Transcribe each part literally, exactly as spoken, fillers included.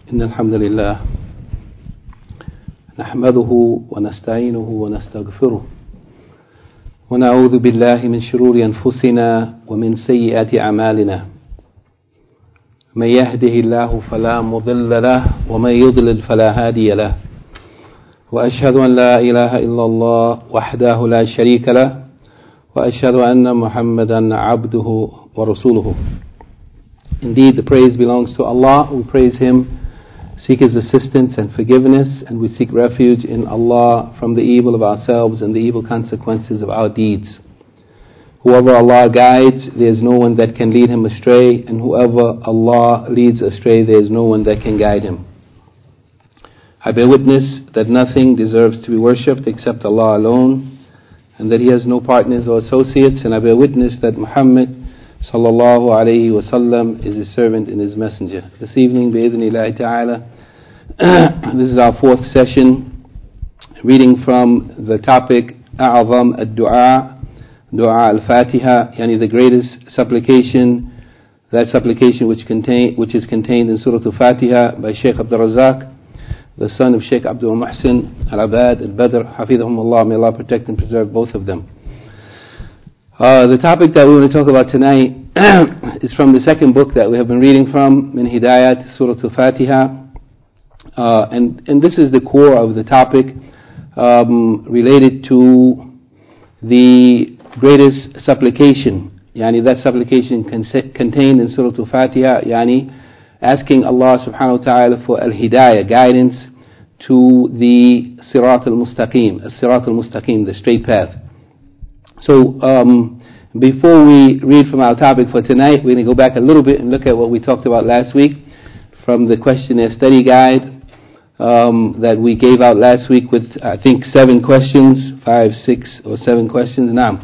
إن الحمد لله نحمده ونستعينه ونستغفره ونعوذ بالله من شرور أنفسنا ومن سيئات أعمالنا من يهده الله فلا مضل له ومن يضلل فلا هادي له وأشهد أن لا إله إلا الله وحده لا شريك له وأشهد أن محمدا عبده ورسوله. Indeed, the praise belongs to Allah. We praise Him, seek His assistance and forgiveness, and we seek refuge in Allah from the evil of ourselves and the evil consequences of our deeds. Whoever Allah guides, there is no one that can lead him astray, and whoever Allah leads astray, there is no one that can guide him. I bear witness that nothing deserves to be worshipped except Allah alone, and that He has no partners or associates, and I bear witness that Muhammad sallallahu alayhi wa sallam is His servant and His messenger. This evening, bi'idhnillahi ta'ala, this is our fourth session, reading from the topic A'azam ad-du'a, Du'a al-Fatiha, yani the greatest supplication, that supplication which contain, which is contained in Surah Al-Fatiha by Shaykh Abdul Razak, the son of Shaykh Abdul Muhsin Al-Abad Al-Badr, Hafidhahumullah, may Allah protect and preserve both of them. Uh, the topic that we want to talk about tonight is from the second book that we have been reading from, Min Hidayat, Surah Al-Fatiha. Uh, and, and this is the core of the topic um, related to the greatest supplication. Yani that supplication con- contained in Surah Al-Fatiha, yani asking Allah subhanahu wa ta'ala for al-hidayah, guidance to the Sirat al-Mustaqim, al-Sirat al-Mustaqim, the straight path. So, um, before we read from our topic for tonight, we're going to go back a little bit and look at what we talked about last week from the questionnaire study guide um, that we gave out last week with, I think, seven questions, five, six, or seven questions. Now,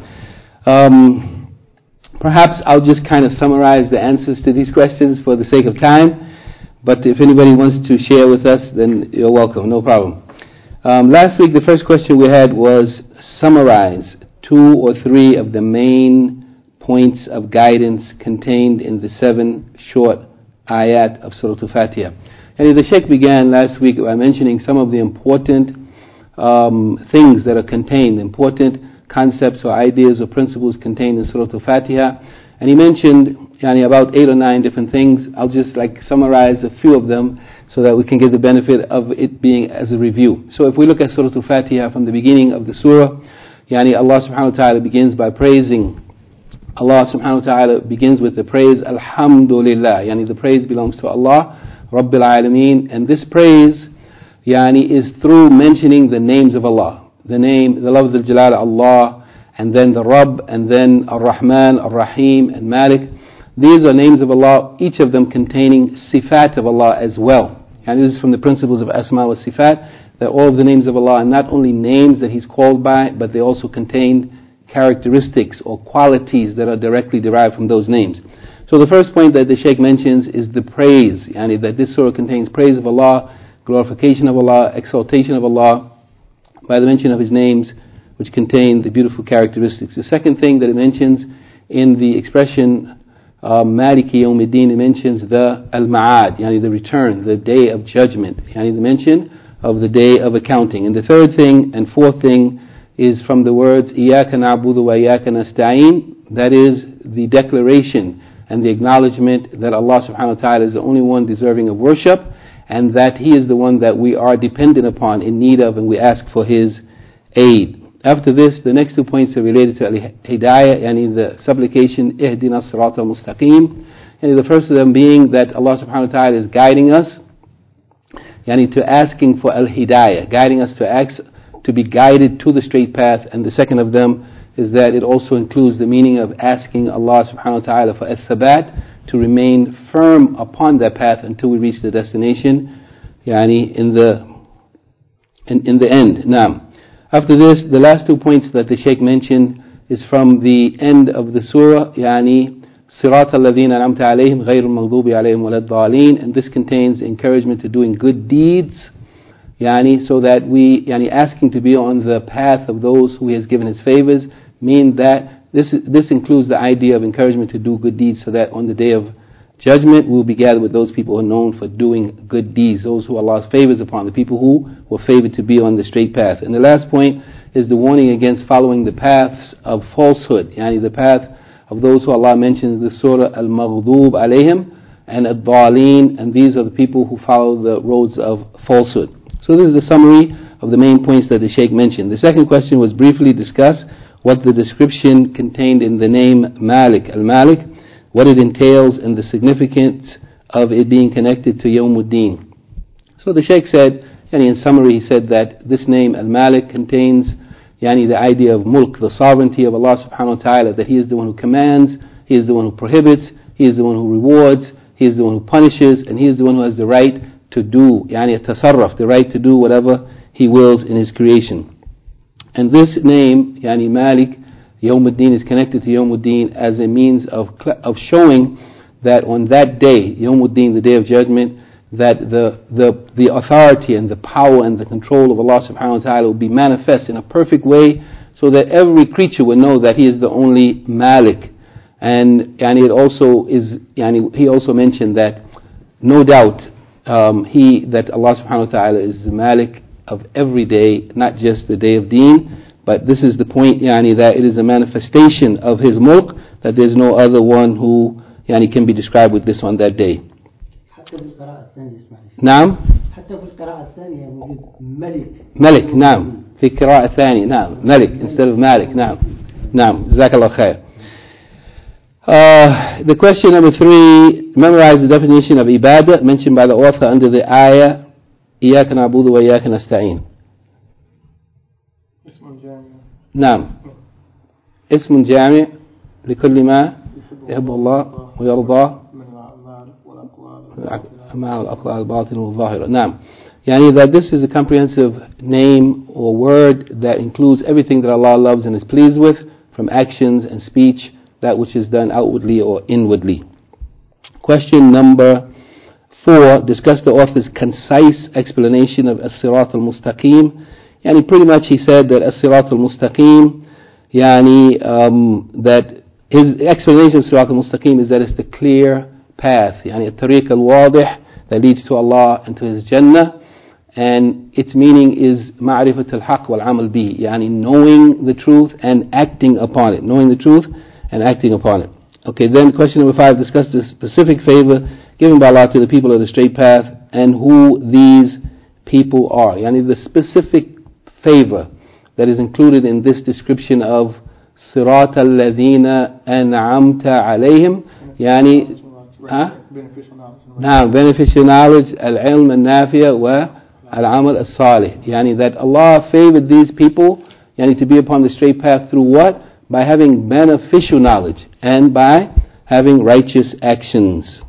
um, perhaps I'll just kind of summarize the answers to these questions for the sake of time, but if anybody wants to share with us, then you're welcome, no problem. Um, last week, the first question we had was summarize two or three of the main points of guidance contained in the seven short ayat of Surah Al-Fatiha. And the Shaykh began last week by mentioning some of the important um, things that are contained, important concepts or ideas or principles contained in Surah Al-Fatiha. And he mentioned yani, about eight or nine different things. I'll just like summarize a few of them so that we can get the benefit of it being as a review. So if we look at Surah Al-Fatiha from the beginning of the surah, Yani Allah subhanahu wa ta'ala begins by praising. Allah subhanahu wa ta'ala begins with the praise Alhamdulillah. Yani the praise belongs to Allah Rabbil Alameen. And this praise yani is through mentioning the names of Allah. The name, the lafz al-jalal Allah, and then the Rabb, and then Ar-Rahman, Ar-Rahim, and Malik. These are names of Allah, each of them containing sifat of Allah as well. And this is from the principles of Asma wa Sifat, that all of the names of Allah are not only names that He's called by, but they also contain characteristics or qualities that are directly derived from those names. So the first point that the Shaykh mentions is the praise, yani that this surah contains praise of Allah, glorification of Allah, exaltation of Allah, by the mention of His names, which contain the beautiful characteristics. The second thing that it mentions in the expression Maliki Yawmiddin, it mentions the Al-Ma'ad, yani the return, the day of judgment, yani the mention of the day of accounting. And the third thing and fourth thing is from the words إِيَّاكَ نَعْبُدُ وَإِيَّاكَ نَسْتَعِينُ. That is the declaration and the acknowledgement that Allah subhanahu wa ta'ala is the only one deserving of worship, and that He is the one that we are dependent upon, in need of, and we ask for His aid. After this, the next two points are related to al-hidayah, yani the supplication اهدنا الصراط المستقيم, and the first of them being that Allah subhanahu wa ta'ala is guiding us, yani to asking for al-hidayah, guiding us to ask, to be guided to the straight path. And the second of them is that it also includes the meaning of asking Allah subhanahu wa ta'ala for al-thabat, to remain firm upon that path until we reach the destination, yani in the in, in the end. Now, after this, the last two points that the Shaykh mentioned is from the end of the surah, yani صراط الذين أنعمت عليهم غير المغضوب عليهم ولا الضالين, and this contains encouragement to doing good deeds, yani so that we yani asking to be on the path of those who He has given His favors, mean that this this includes the idea of encouragement to do good deeds, so that on the day of judgment, we will be gathered with those people who are known for doing good deeds, those who Allah favors upon, the people who were favored to be on the straight path. And the last point is the warning against following the paths of falsehood, yani the path of those who Allah mentions in the surah Al-Maghdub alayhim and Ad-Daleen, and these are the people who follow the roads of falsehood. So this is the summary of the main points that the Shaykh mentioned. The second question was briefly discuss what the description contained in the name Malik, Al-Malik, what it entails and the significance of it being connected to Yawmuddin. So the Shaykh said, yani in summary, he said that this name Al-Malik contains yani the idea of mulk, the sovereignty of Allah subhanahu wa ta'ala, that He is the one who commands, He is the one who prohibits, He is the one who rewards, He is the one who punishes, and He is the one who has the right to do, yani tasarruf, the right to do whatever He wills in His creation. And this name, yani Malik, Yawmuddin, is connected to Yawmuddin as a means of of showing that on that day, Yawmuddin, the day of judgment, that the, the, the authority and the power and the control of Allah subhanahu wa ta'ala will be manifest in a perfect way, so that every creature will know that He is the only Malik. And yani it also is, yani he also mentioned that no doubt um, He, that Allah subhanahu wa ta'ala is the Malik of every day, not just the day of Deen, but this is the point, yani that it is a manifestation of His mulk, that there is no other one who yani can be described with this on that day. نعم حتى في القراءة الثانية موجود ملك ملك نعم في القراءة الثانية نعم ملك instead of مالك نعم نعم جزاك الله خير. Uh, the question number three, memorize the definition of ibadah mentioned by the author under the ayah إياك نعبد وإياك نستعين. نعم اسم جامع لكل ما يحب الله ويرضاه مع الأقوال الباطنة والظاهرة. نعم, يعني that this is a comprehensive name or word that includes everything that Allah loves and is pleased with, from actions and speech, that which is done outwardly or inwardly. Question number four, discuss the author's concise explanation of As-Sirat al-Mustaqim. Yani pretty much he said that As-Sirat al-Mustaqim, yani um, that his explanation of As-Sirat al-Mustaqim is that it's the clear path, yani at-tariq al-wadih, that leads to Allah and to His Jannah, and its meaning is ma'rifat al-haq wal-amal bihi, yani knowing the truth and acting upon it, knowing the truth and acting upon it. Okay, then question number five, discuss the specific favor given by Allah to the people of the straight path and who these people are, yani the specific favor that is included in this description of Sirat al-ladhina an'amta alayhim, yani Huh? Now, beneficial knowledge, al-ilm al-nafiya wa al-amal al-salih. Yani that Allah favored these people, yani to be upon the straight path through what? By having beneficial knowledge and by having righteous actions.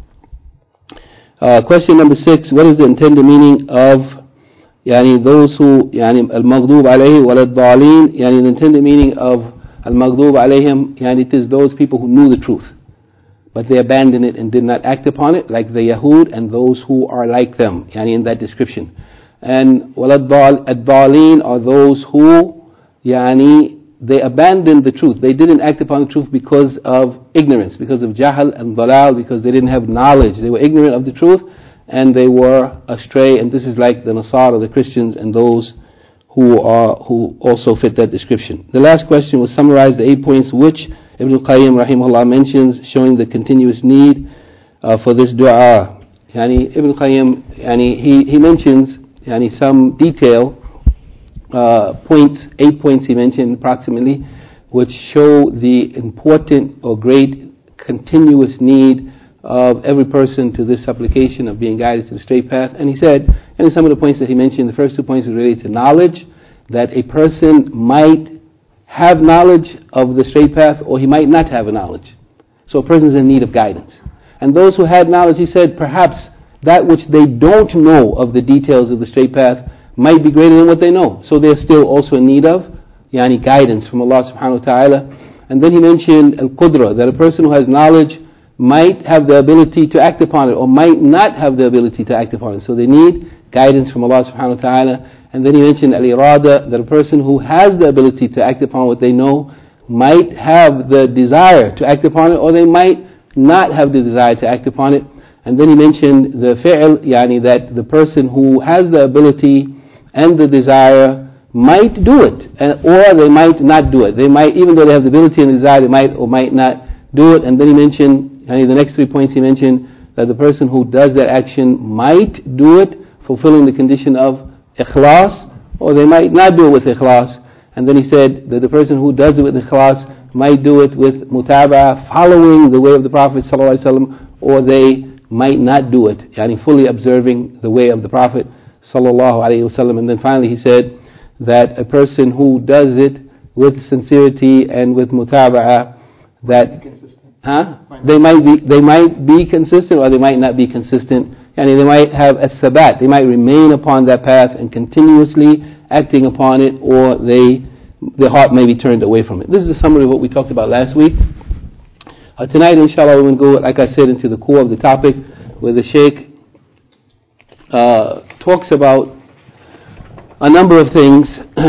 Uh, question number six, what is the intended meaning of yani those who, yani al-maghdub alayhi wa al-daleen, yani the intended meaning of al-maghdub alayhim, yani it is those people who knew the truth, but they abandoned it and did not act upon it, like the Yahud and those who are like them, yani in that description. And wal-ad-daleen are those who, yani they abandoned the truth. They didn't act upon the truth because of ignorance, because of jahl and dalal, because they didn't have knowledge. They were ignorant of the truth and they were astray. And this is like the Nasara, the Christians, and those who are who also fit that description. The last question was summarize the eight points which Ibn al-Qayyim rahimahullah mentions, showing the continuous need uh, for this dua. Yani Ibn al-Qayyim, yani he, he mentions yani some detail, uh, points, eight points he mentioned approximately, which show the important or great continuous need of every person to this supplication of being guided to the straight path. And he said, and some of the points that he mentioned, the first two points are related to knowledge, that a person might have knowledge of the straight path, or he might not have a knowledge. So a person is in need of guidance. And those who had knowledge, he said, perhaps that which they don't know of the details of the straight path might be greater than what they know. So they're still also in need of yani guidance from Allah subhanahu wa ta'ala. And then he mentioned al-qudra, that a person who has knowledge might have the ability to act upon it, or might not have the ability to act upon it. So they need guidance from Allah subhanahu wa ta'ala. And then he mentioned al-irada, that a person who has the ability to act upon what they know might have the desire to act upon it, or they might not have the desire to act upon it. And then he mentioned the fi'l, yani that the person who has the ability and the desire might do it, or they might not do it. They might, even though they have the ability and the desire, they might or might not do it. And then he mentioned, yani the next three points he mentioned, that the person who does that action might do it, fulfilling the condition of ikhlas, or they might not do it with ikhlas. And then he said that the person who does it with ikhlas might do it with mutaba'ah, following the way of the Prophet ﷺ, or they might not do it, yani fully observing the way of the Prophet ﷺ. And then finally he said that a person who does it with sincerity and with mutaba'ah, that huh? they might be they might be consistent, or they might not be consistent. Yani they might have a thabat, they might remain upon that path and continuously acting upon it, or they their heart may be turned away from it. This is a summary of what we talked about last week. Uh, tonight, inshallah, we're going to go, like I said, into the core of the topic, where the Shaykh uh, talks about a number of things.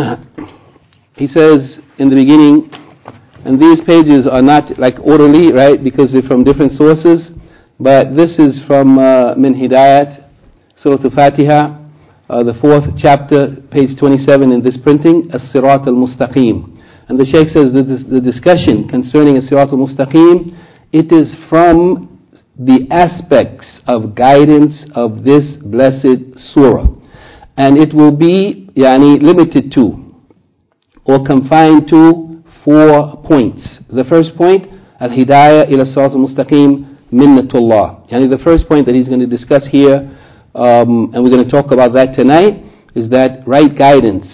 He says in the beginning, and these pages are not like orderly, right, because they're from different sources, but this is from uh, Min Hidayat, Surah Al-Fatiha, uh, the fourth chapter, page twenty-seven in this printing, As-Sirat Al-Mustaqim. And the Shaykh says that this, the discussion concerning As-Sirat Al-Mustaqim, it is from the aspects of guidance of this blessed surah. And it will be yani, limited to, or confined to, four points. The first point, Al-Hidayah ila Sirat Al-Mustaqim Minnatullah. Yani the first point that he's going to discuss here, um, and we're going to talk about that tonight, is that right guidance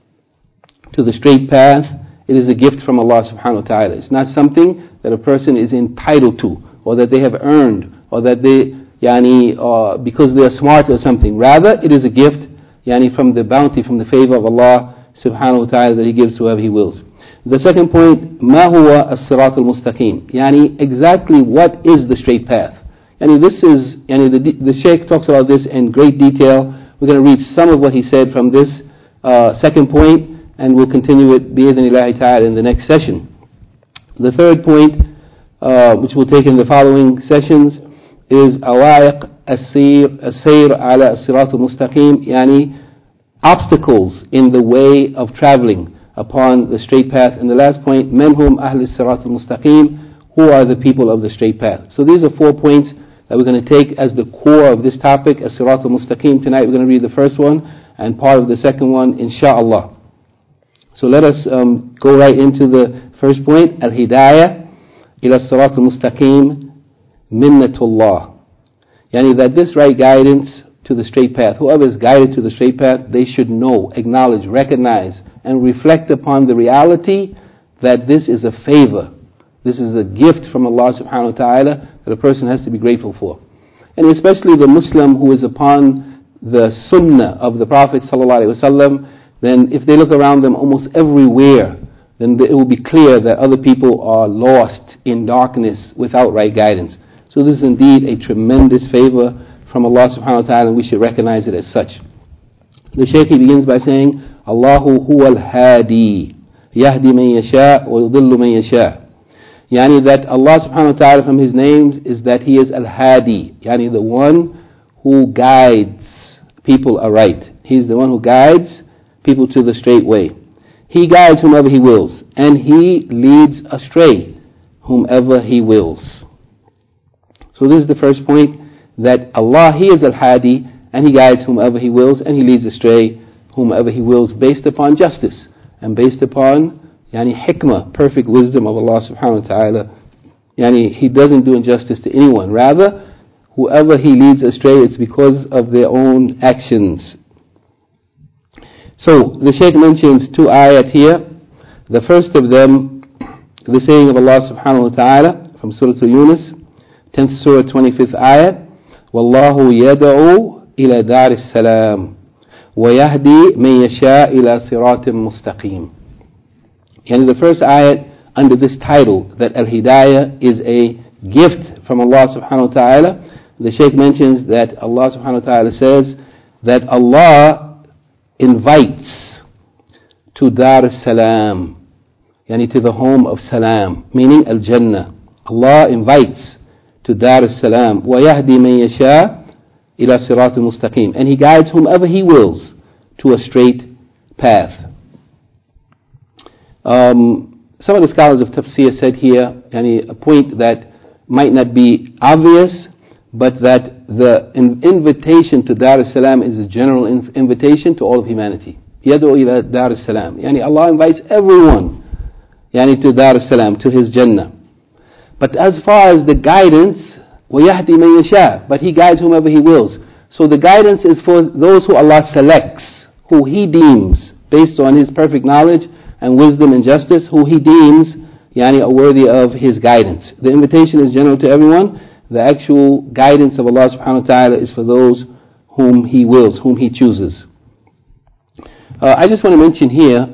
to the straight path, it is a gift from Allah subhanahu wa ta'ala. It's not something that a person is entitled to, or that they have earned, or that they, yani, uh, because they are smart or something. Rather, it is a gift, yani, from the bounty, from the favor of Allah subhanahu wa ta'ala that He gives to whoever He wills. The second point, ما هو الصراط المستقيم? Yani, exactly what is the straight path? Yani, this is, yani, the, the Shaykh talks about this in great detail. We're going to read some of what he said from this uh, second point, and we'll continue it bi'idhnillahi ta'ala in the next session. The third point, uh, which we'll take in the following sessions, is awaiq as-sayr as-sayr ala as-sirat al-mustaqim, yani obstacles in the way of traveling upon the straight path. And the last point, menhum ahli as-sirat al-mustaqim, who are the people of the straight path. So these are four points that we're going to take as the core of this topic, as-sirat al-mustaqim. Tonight we're going to read the first one and part of the second one, insha'Allah. So let us um, go right into the first point, Al-Hidayah ila Sirat Al-Mustaqim Minnatullah. Yani that this right guidance to the straight path, whoever is guided to the straight path, they should know, acknowledge, recognize, and reflect upon the reality that this is a favor. This is a gift from Allah subhanahu wa ta'ala that a person has to be grateful for. And especially the Muslim who is upon the sunnah of the Prophet sallallahu alaihi wasallam, then if they look around them almost everywhere, then it will be clear that other people are lost in darkness without right guidance. So this is indeed a tremendous favor from Allah subhanahu wa ta'ala, and we should recognize it as such. The Shaykh begins by saying, Allahu huwa al-hadi, yahdi man yasha' wa yudillu man yasha'. Yani that Allah subhanahu wa ta'ala, from His names, is that He is al-hadi, yani the one who guides people aright. He's the one who guides people to the straight way. He guides whomever He wills, and He leads astray whomever He wills. So this is the first point, that Allah, He is Al-Hadi, and He guides whomever He wills, and He leads astray whomever He wills, based upon justice, and based upon yani hikmah, perfect wisdom of Allah subhanahu wa ta'ala. Yani He doesn't do injustice to anyone. Rather, whoever He leads astray, it's because of their own actions. So, the Shaykh mentions two ayat here. The first of them, the saying of Allah subhanahu wa ta'ala from Surah Yunus, tenth Surah, twenty-fifth ayat, وَاللَّهُ يَدْعُو إِلَى دَارِ السَّلَامِ وَيَهْدِي مَنْ يَشَاءُ إِلَى صِرَاطٍ مُسْتَقِيمٍ. And the first ayat under this title, that Al-Hidayah is a gift from Allah subhanahu wa ta'ala, the Shaykh mentions that Allah subhanahu wa ta'ala says that Allah invites to Dar al-Salam, yani to the home of Salam, meaning Al-Jannah. Allah invites to Dar as-Salam. وَيَهْدِي مَنْ يَشَاءُ إِلَى صِرَاطٍ مُسْتَقِيمٍ. And He guides whomever He wills to a straight path. Um, some of the scholars of tafsir said here, yani, a point that might not be obvious, but that the in- invitation to Dar as-Salam is a general in- invitation to all of humanity. يَدْعُو إِلَى Dar as-Salam. Yani Allah invites everyone yani, to Dar as-Salam, to His Jannah. But as far as the guidance, وَيَهْدِي مَن يَشَاءُ, but He guides whomever He wills. So the guidance is for those who Allah selects, who He deems, based on His perfect knowledge and wisdom and justice, who He deems yani, are worthy of His guidance. The invitation is general to everyone. The actual guidance of Allah subhanahu wa ta'ala is for those whom He wills, whom He chooses. Uh, I just want to mention here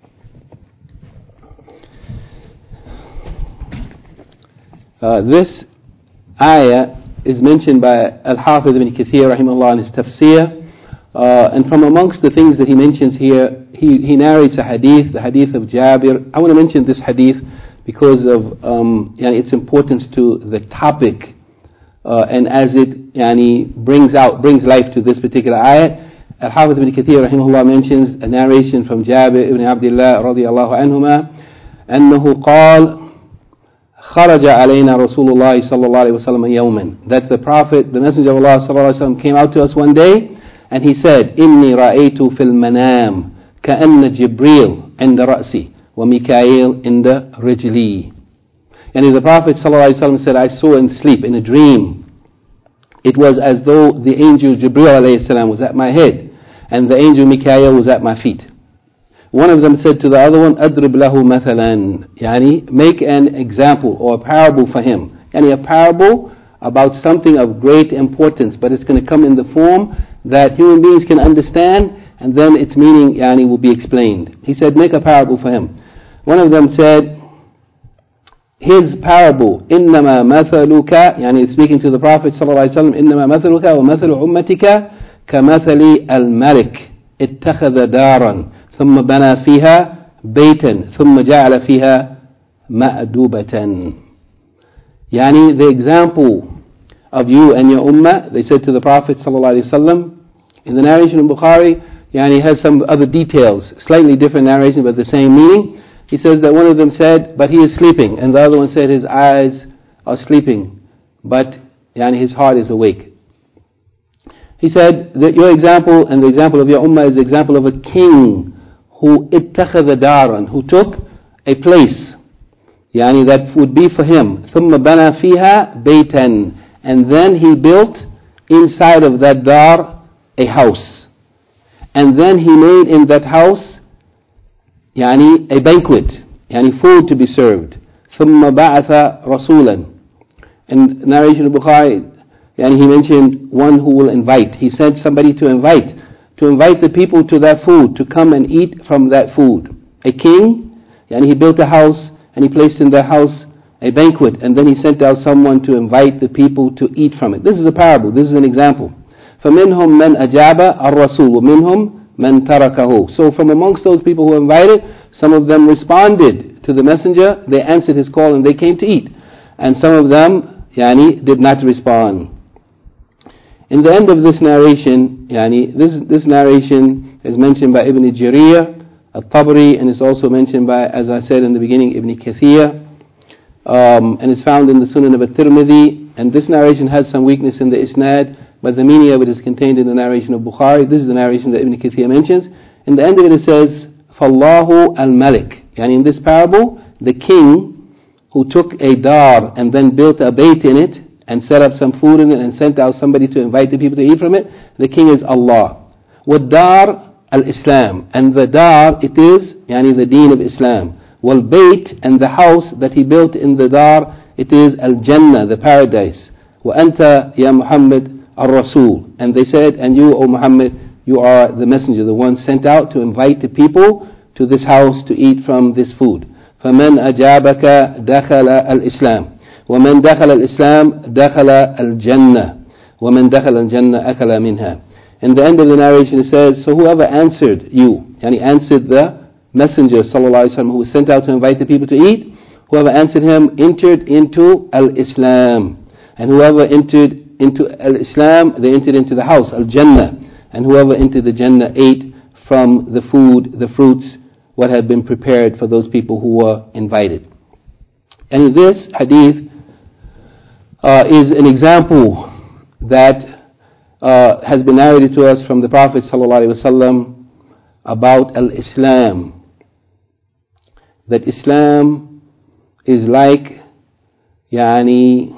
uh, this ayah is mentioned by Al-Hafiz ibn Kathir rahimahullah in his tafsir, uh, and from amongst the things that he mentions here, he, he narrates a hadith, the hadith of Jabir. I want to mention this hadith because of um, yani, its importance to the topic, uh, and as it yani, brings out, brings life to this particular ayah. Al-Hafiz ibn Kathir rahimahullah mentions a narration from Jabir ibn Abdullah radiyallahu anhuma أنه قال خرج علينا رسول الله صلى الله عليه وسلم يوما, that the Prophet, the Messenger of Allah صلى الله عليه وسلم, came out to us one day and he said, إني رأيت في المنام كأن جبريل عند رأسي وميكائيل عند رجلي. And the Prophet صلى الله عليه وسلم said, I saw in sleep, in a dream, it was as though the angel Jibreel alayhi salam was at my head and the angel Mikael was at my feet. One of them said to the other one, أَدْرِبْ لَهُ مَثَلًا, yani, make an example or a parable for him. Yani a parable about something of great importance, but it's going to come in the form that human beings can understand, and then its meaning yani, will be explained. He said, make a parable for him. One of them said, his parable, إِنَّمَا مَثَلُكَ, yani speaking to the Prophet sallallahu alaihi wasallam, إِنَّمَا مَثَلُكَ وَمَثَلُ أُمَّتِكَ كمثل الملك اتخذ دارا ثم بنى فيها بيتا ثم جعل فيها مأدوبة. Yani the example of you and your ummah, they said to the Prophet sallallahu alaihi wasallam, in the narration of Bukhari, yani has some other details, slightly different narration but the same meaning. He says that one of them said, but he is sleeping, and the other one said his eyes are sleeping, but yani his heart is awake. He said that your example and the example of your ummah is the example of a king who اتخذ دارا, who took a place, yani that would be for him. ثم بنى فيها بيتا, and then he built inside of that dar a house, and then he made in that house yani a banquet, yani food to be served. ثم بعث رسولا, in narration of Bukhari, and he mentioned one who will invite. He sent somebody to invite, to invite the people to that food, to come and eat from that food. A king, and he built a house, and he placed in the house a banquet, and then he sent out someone to invite the people to eat from it. This is a parable, this is an example. فَمِنْهُمْ مَنْ أَجَابَ الرَّسُولُ وَمِنْهُمْ مَنْ تَرَكَهُ. So from amongst those people who invited, some of them responded to the messenger, they answered his call and they came to eat. And some of them, yani, did not respond. In the end of this narration, yani, this, this narration is mentioned by Ibn Jarir, Al-Tabari, and it's also mentioned by, as I said in the beginning, Ibn Kathir, um, and it's found in the Sunan of At-Tirmidhi, and this narration has some weakness in the Isnad, but the meaning of it is contained in the narration of Bukhari. This is the narration that Ibn Kathir mentions. In the end of it, it says, فَاللَّهُ الْمَلِكِ, yani in this parable, the king who took a dar and then built a bayt in it, and set up some food in it and sent out somebody to invite the people to eat from it, the king is Allah. وَالدَّار al-Islam, and the dar, it is, yani the deen of Islam. وَالْبَيْت, and the house that he built in the dar, it is al-Jannah, the paradise. وَأَنْتَ يَا مُحَمَّدْ الرَّسُولُ, and they said, and you, O Muhammad, you are the messenger, the one sent out to invite the people to this house to eat from this food. فَمَنْ أَجَابَكَ دَخَلَ الْإِسْلَامِ وَمَنْ دَخَلَ الْإِسْلَامِ دَخَلَ الْجَنَّةِ وَمَنْ دَخَلَ الْجَنَّةِ أَكَلَ مِنْهَا. In the end of the narration it says, so whoever answered you, and he answered the messenger sallallahu alaihi wasallam who was sent out to invite the people to eat, whoever answered him entered into al-Islam, And whoever entered into al-Islam, they entered into the house, al-Jannah. And whoever entered the Jannah ate from the food, the fruits, what had been prepared for those people who were invited. And this hadith uh, is an example that uh, has been narrated to us from the Prophet ﷺ about al-Islam. That Islam is like, yani,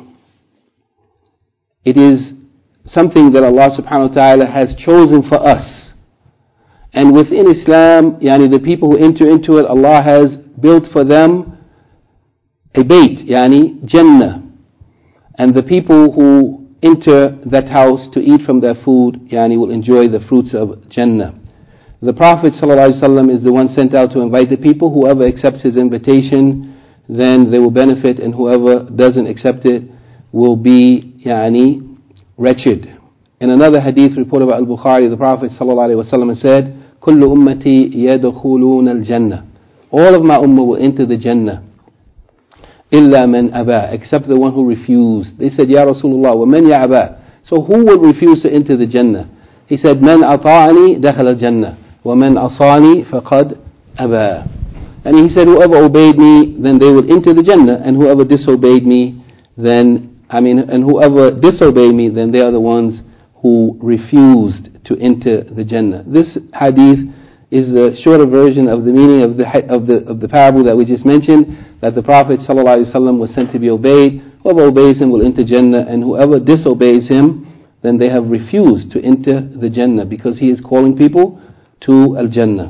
it is something that Allah subhanahu wa ta'ala has chosen for us. And within Islam, yani the people who enter into it, Allah has built for them a bayt, yani Jannah. And the people who enter that house to eat from their food, yani will enjoy the fruits of Jannah. The Prophet ﷺ is the one sent out to invite the people. Whoever accepts his invitation, then they will benefit, and whoever doesn't accept it will be, yani, wretched. In another hadith reported by Al-Bukhari, the Prophet ﷺ said, كُلُّ أُمَّتِي يَدْخُلُونَ الْجَنَّةِ All of my ummah will enter the Jannah. إِلَّا مَنْ أَبَى Except the one who refused. They said, Ya Rasulullah, وَمَنْ يَعْبَى So who will refuse to enter the Jannah? He said, مَنْ أَطَاعَنِي دَخَلَ الْجَنَّةِ وَمَنْ أَصَانِي فَقَدْ أَبَى And he said, whoever obeyed me, then they will enter the Jannah, and whoever disobeyed me, then, I mean, and whoever disobeyed me, then they are the ones who refused to enter the Jannah. This hadith is a shorter version of the meaning of the of the of the parable that we just mentioned, that the Prophet ﷺ was sent to be obeyed. Whoever obeys him will enter Jannah, and whoever disobeys him, then they have refused to enter the Jannah, because he is calling people to Al-Jannah.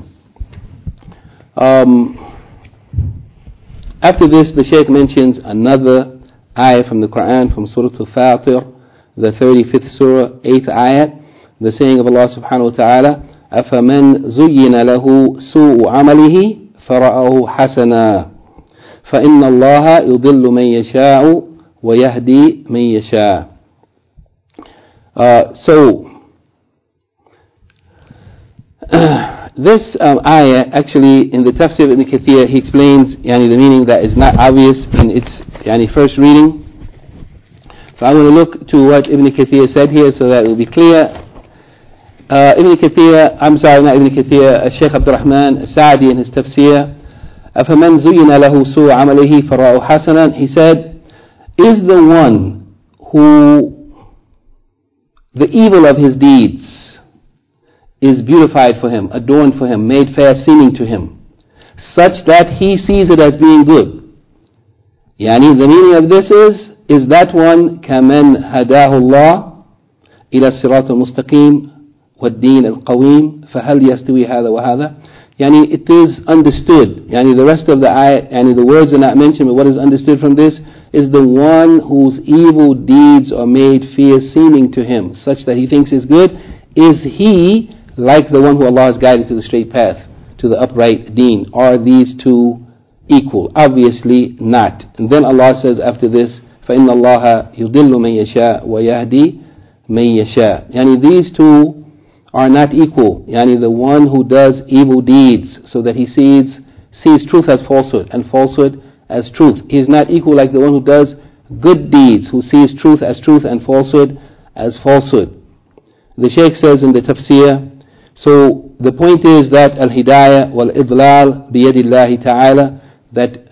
Um, after this, the Shaykh mentions another ayah from the Quran, from Surah Al-Fatir, the thirty-fifth surah, eighth ayah, the saying of Allah subhanahu wa ta'ala, أَفَمَنْ زُيِّنَ لَهُ سُوءُ عَمَلِهِ فَرَأَهُ حَسَنًا فَإِنَّ اللَّهَ يُضِلُّ مَنْ يَشَاءُ وَيَهْدِي مَنْ يَشَاءُ. Uh, so, this um, ayah, actually, in the Tafsir of Ibn Kathir, he explains yani, the meaning that is not obvious in its yani, first reading. So I'm going to look to what Ibn Kathir said here so that it will be clear. Uh, Ibn Kathir, I'm sorry, not Ibn Kathir, uh, Shaykh Abdul Rahman Sa'di in his Tafsir, أَفَمَنْ زُيِّنَ لَهُ سُوءُ عَمَلِهِ فَرَأَهُ حَسَنًا He said, is the one who the evil of his deeds is beautified for him, adorned for him, made fair seeming to him, such that he sees it as being good. Yani, the meaning of this is, is that one كَمَنْ هَدَاهُ اللَّهُ إِلَى الصِّرَاطِ الْمُسْتَقِيمِ وَالدِّينِ الْقَوِيمِ فَهَلْ يَسْتَوِي هَذَا وَهَذَا Yani, it is understood. Yani, the rest of the ayah, yani, the words are not mentioned, but what is understood from this is the one whose evil deeds are made fair seeming to him, such that he thinks is good. Is he like the one who Allah has guided to the straight path, to the upright deen? Are these two equal? Obviously not. And then Allah says after this, فَإِنَّ اللَّهَ يُضِلُّ مَنْ يَشَاءُ وَيَهْدِي مَنْ يَشَاءُ Yani, these two are not equal. Yani, the one who does evil deeds so that he sees sees truth as falsehood and falsehood as truth, he is not equal like the one who does good deeds, who sees truth as truth and falsehood as falsehood. The Shaykh says in the Tafsir, so the point is that al-hidayah wal-idlal biyadillahi ta'ala, that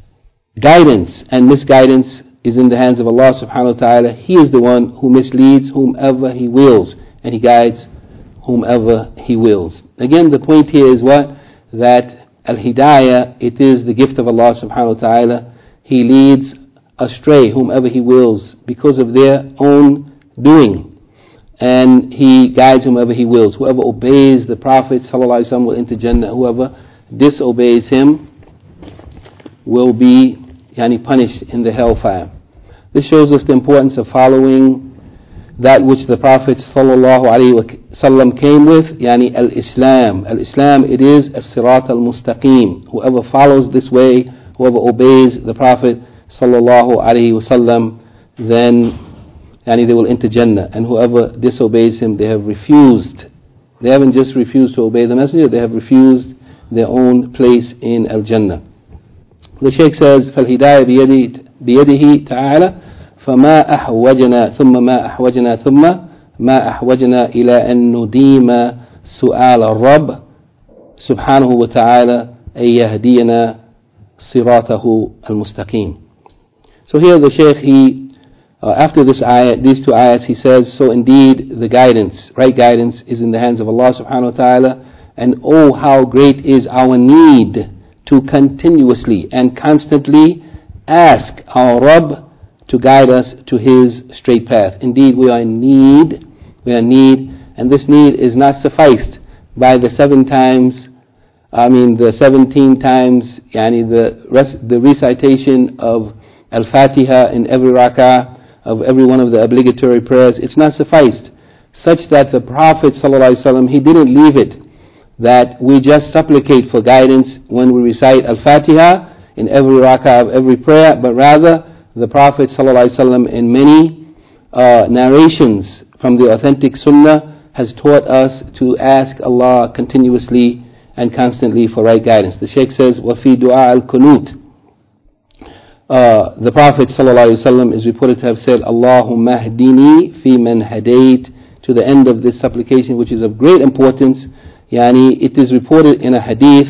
guidance and misguidance is in the hands of Allah subhanahu wa ta'ala. He is the one who misleads whomever He wills, and He guides whomever He wills. Again, the point here is what? That al-hidayah, it is the gift of Allah subhanahu wa ta'ala. He leads astray whomever He wills because of their own doing, and He guides whomever He wills. Whoever obeys the Prophet sallallahu alaihi wasallam will enter Jannah. Whoever disobeys him will be yani, punished in the hellfire. This shows us the importance of following that which the Prophet sallallahu alaihi wasallam came with, yani al-Islam. Al-Islam, it is as-sirat al-mustaqim. Whoever follows this way, whoever obeys the Prophet sallallahu alaihi wasallam, then yani, they will enter Jannah. And whoever disobeys him, they have refused. They haven't just refused to obey the Messenger, they have refused their own place in Al-Jannah. The Shaykh says, فَالْهِدَايَةُ بِيَدِهِ تَعَالَى فما أحوجنا ثم ما أحوجنا ثم ما أحوجنا إلى أن نديم سؤال الرب سبحانه وتعالى أن يهدينا صراطه المستقيم. So here the Shaykh, he, uh, after this ayat, these two ayats, he says, so indeed the guidance, right guidance is in the hands of Allah subhanahu wa ta'ala, and oh how great is our need to continuously and constantly ask our Rabb to guide us to His straight path. Indeed we are in need, we are in need, and this need is not sufficed by the seven times, I mean the seventeen times, yani the, rec- the recitation of Al-Fatiha in every rak'ah, of every one of the obligatory prayers. It's not sufficed, such that the Prophet ﷺ, he didn't leave it that we just supplicate for guidance when we recite Al-Fatiha in every rak'ah of every prayer, but rather the Prophet ﷺ in many uh, narrations from the authentic Sunnah has taught us to ask Allah continuously and constantly for right guidance. The Shaykh says, وَفِي دُعَاء الْقُنُوتِ Uh, the Prophet ﷺ is reported to have said, Allahumma hdini fi man hadayt, to the end of this supplication, which is of great importance. Yani, it is reported in a hadith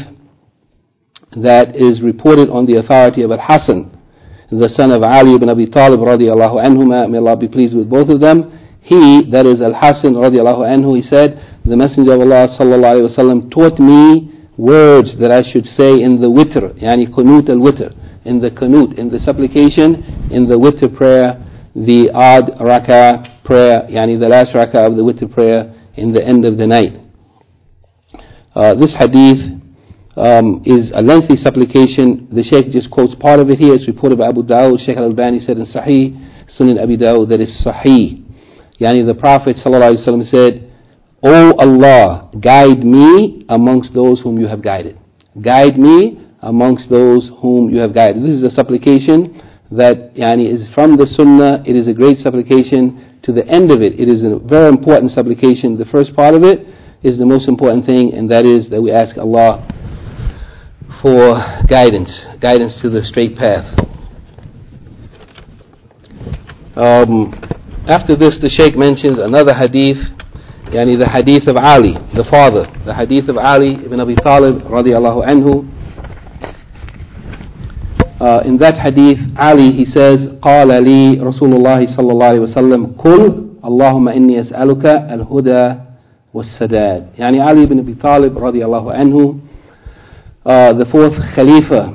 that is reported on the authority of Al-Hasan, the son of Ali ibn Abi Talib radiallahu anhuma, may Allah be pleased with both of them. He, that is Al-Hasan radiallahu anhu, he said, the Messenger of Allah sallallahu alayhi wa sallam taught me words that I should say in the witr, yani qunut al-witr, in the qunut, in the supplication, in the witr prayer, the odd rak'ah prayer, yani the last rak'ah of the witr prayer in the end of the night. Uh, this hadith um, is a lengthy supplication. The Shaykh just quotes part of it here. It's reported by Abu Dawud. Shaykh al-Albani said in Sahih, Sunan Abi Dawud, that is Sahih. Yani the Prophet ﷺ said, O Allah, guide me amongst those whom you have guided. Guide me amongst those whom you have guided. This is a supplication that yani, is from the Sunnah. It is a great supplication. To the end of it, it is a very important supplication. The first part of it is the most important thing, and that is that we ask Allah for guidance, guidance to the straight path. Um, after this, the Shaykh mentions another hadith, yani the hadith of Ali, the father, the hadith of Ali ibn Abi Talib radiallahu anhu. Uh, in that hadith, Ali, he says, قال لي رسول الله صلى الله عليه وسلم قل اللهم إني أسألك الهدى والسداد. يعني Ali ibn Abi Talib radiallahu anhu, uh, the fourth Khalifa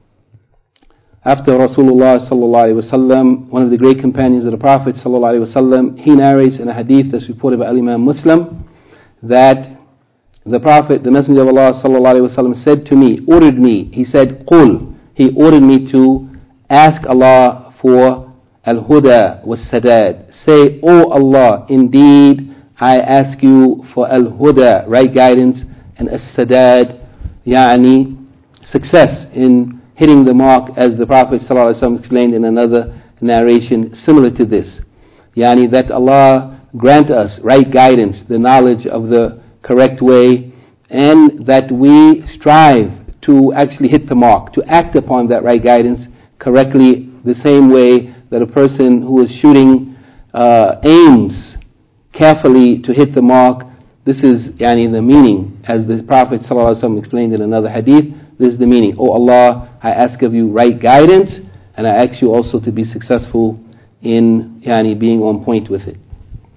after Rasulullah sallallahu alaihi wasallam, one of the great companions of the Prophet sallallahu alaihi wasallam, he narrates in a hadith that's reported by Imam Muslim that the Prophet, the Messenger of Allah sallallahu alaihi wasallam, said to me, ordered me, he said, قل, he ordered me to ask Allah for al-huda was-sadad. Say, O Allah, indeed I ask you for al-huda, right guidance, and as-sadad, yani success in hitting the mark, as the Prophet ﷺ explained in another narration similar to this. Yani that Allah grant us right guidance, the knowledge of the correct way, and that we strive to actually hit the mark, to act upon that right guidance correctly, the same way that a person who is shooting uh, aims carefully to hit the mark. This is yani the meaning, as the Prophet ﷺ explained in another hadith. This is the meaning. O Allah, I ask of you right guidance, and I ask you also to be successful in yani being on point with it.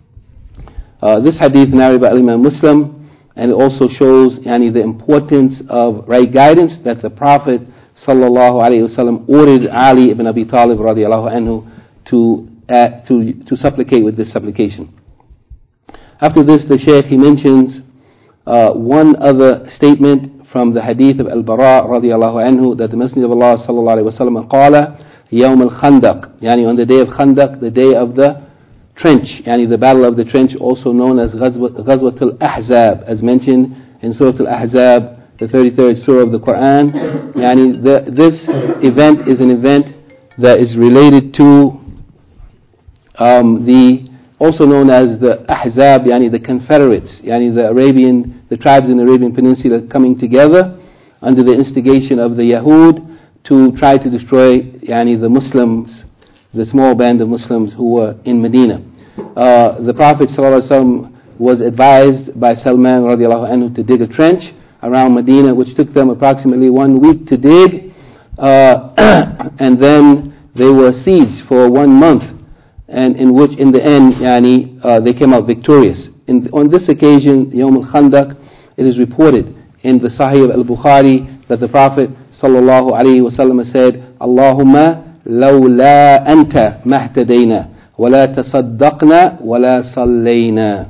Uh, this hadith narrated by Imam Muslim, and it also shows yani the importance of right guidance that the Prophet sallallahu alaihi wasallam ordered Ali ibn Abi Talib radiallahu anhu to uh, to to supplicate with this supplication. After this, the Shaykh, he mentions uh, one other statement from the hadith of Al-Bara radiallahu anhu, that the Messenger of Allah sallallahu alaihi wasallam qala yawm al-Khandaq, yani on the day of Khandaq, the day of the trench, yani the battle of the trench, also known as Ghazwat al-Ahzab, as mentioned in Surah al-Ahzab, the thirty-third surah of the Quran. Yani the, this event is an event that is related to um, the also known as the Ahzab, yani the Confederates, yani the Arabian, the tribes in the Arabian Peninsula coming together under the instigation of the Yahud to try to destroy yani the Muslims the small band of Muslims who were in Medina. Uh, the Prophet ﷺ was advised by Salman radiallahu anhu to dig a trench around Medina, which took them approximately one week to dig, uh, and then they were sieged for one month, and in which in the end yani, uh, they came out victorious. In, on this occasion, Yawm al-Khandaq, it is reported in the Sahih of al-Bukhari that the Prophet sallallahu alayhi wa sallam said, Allahumma lawla anta mahtadayna wala tasaddaqna wala sallayna.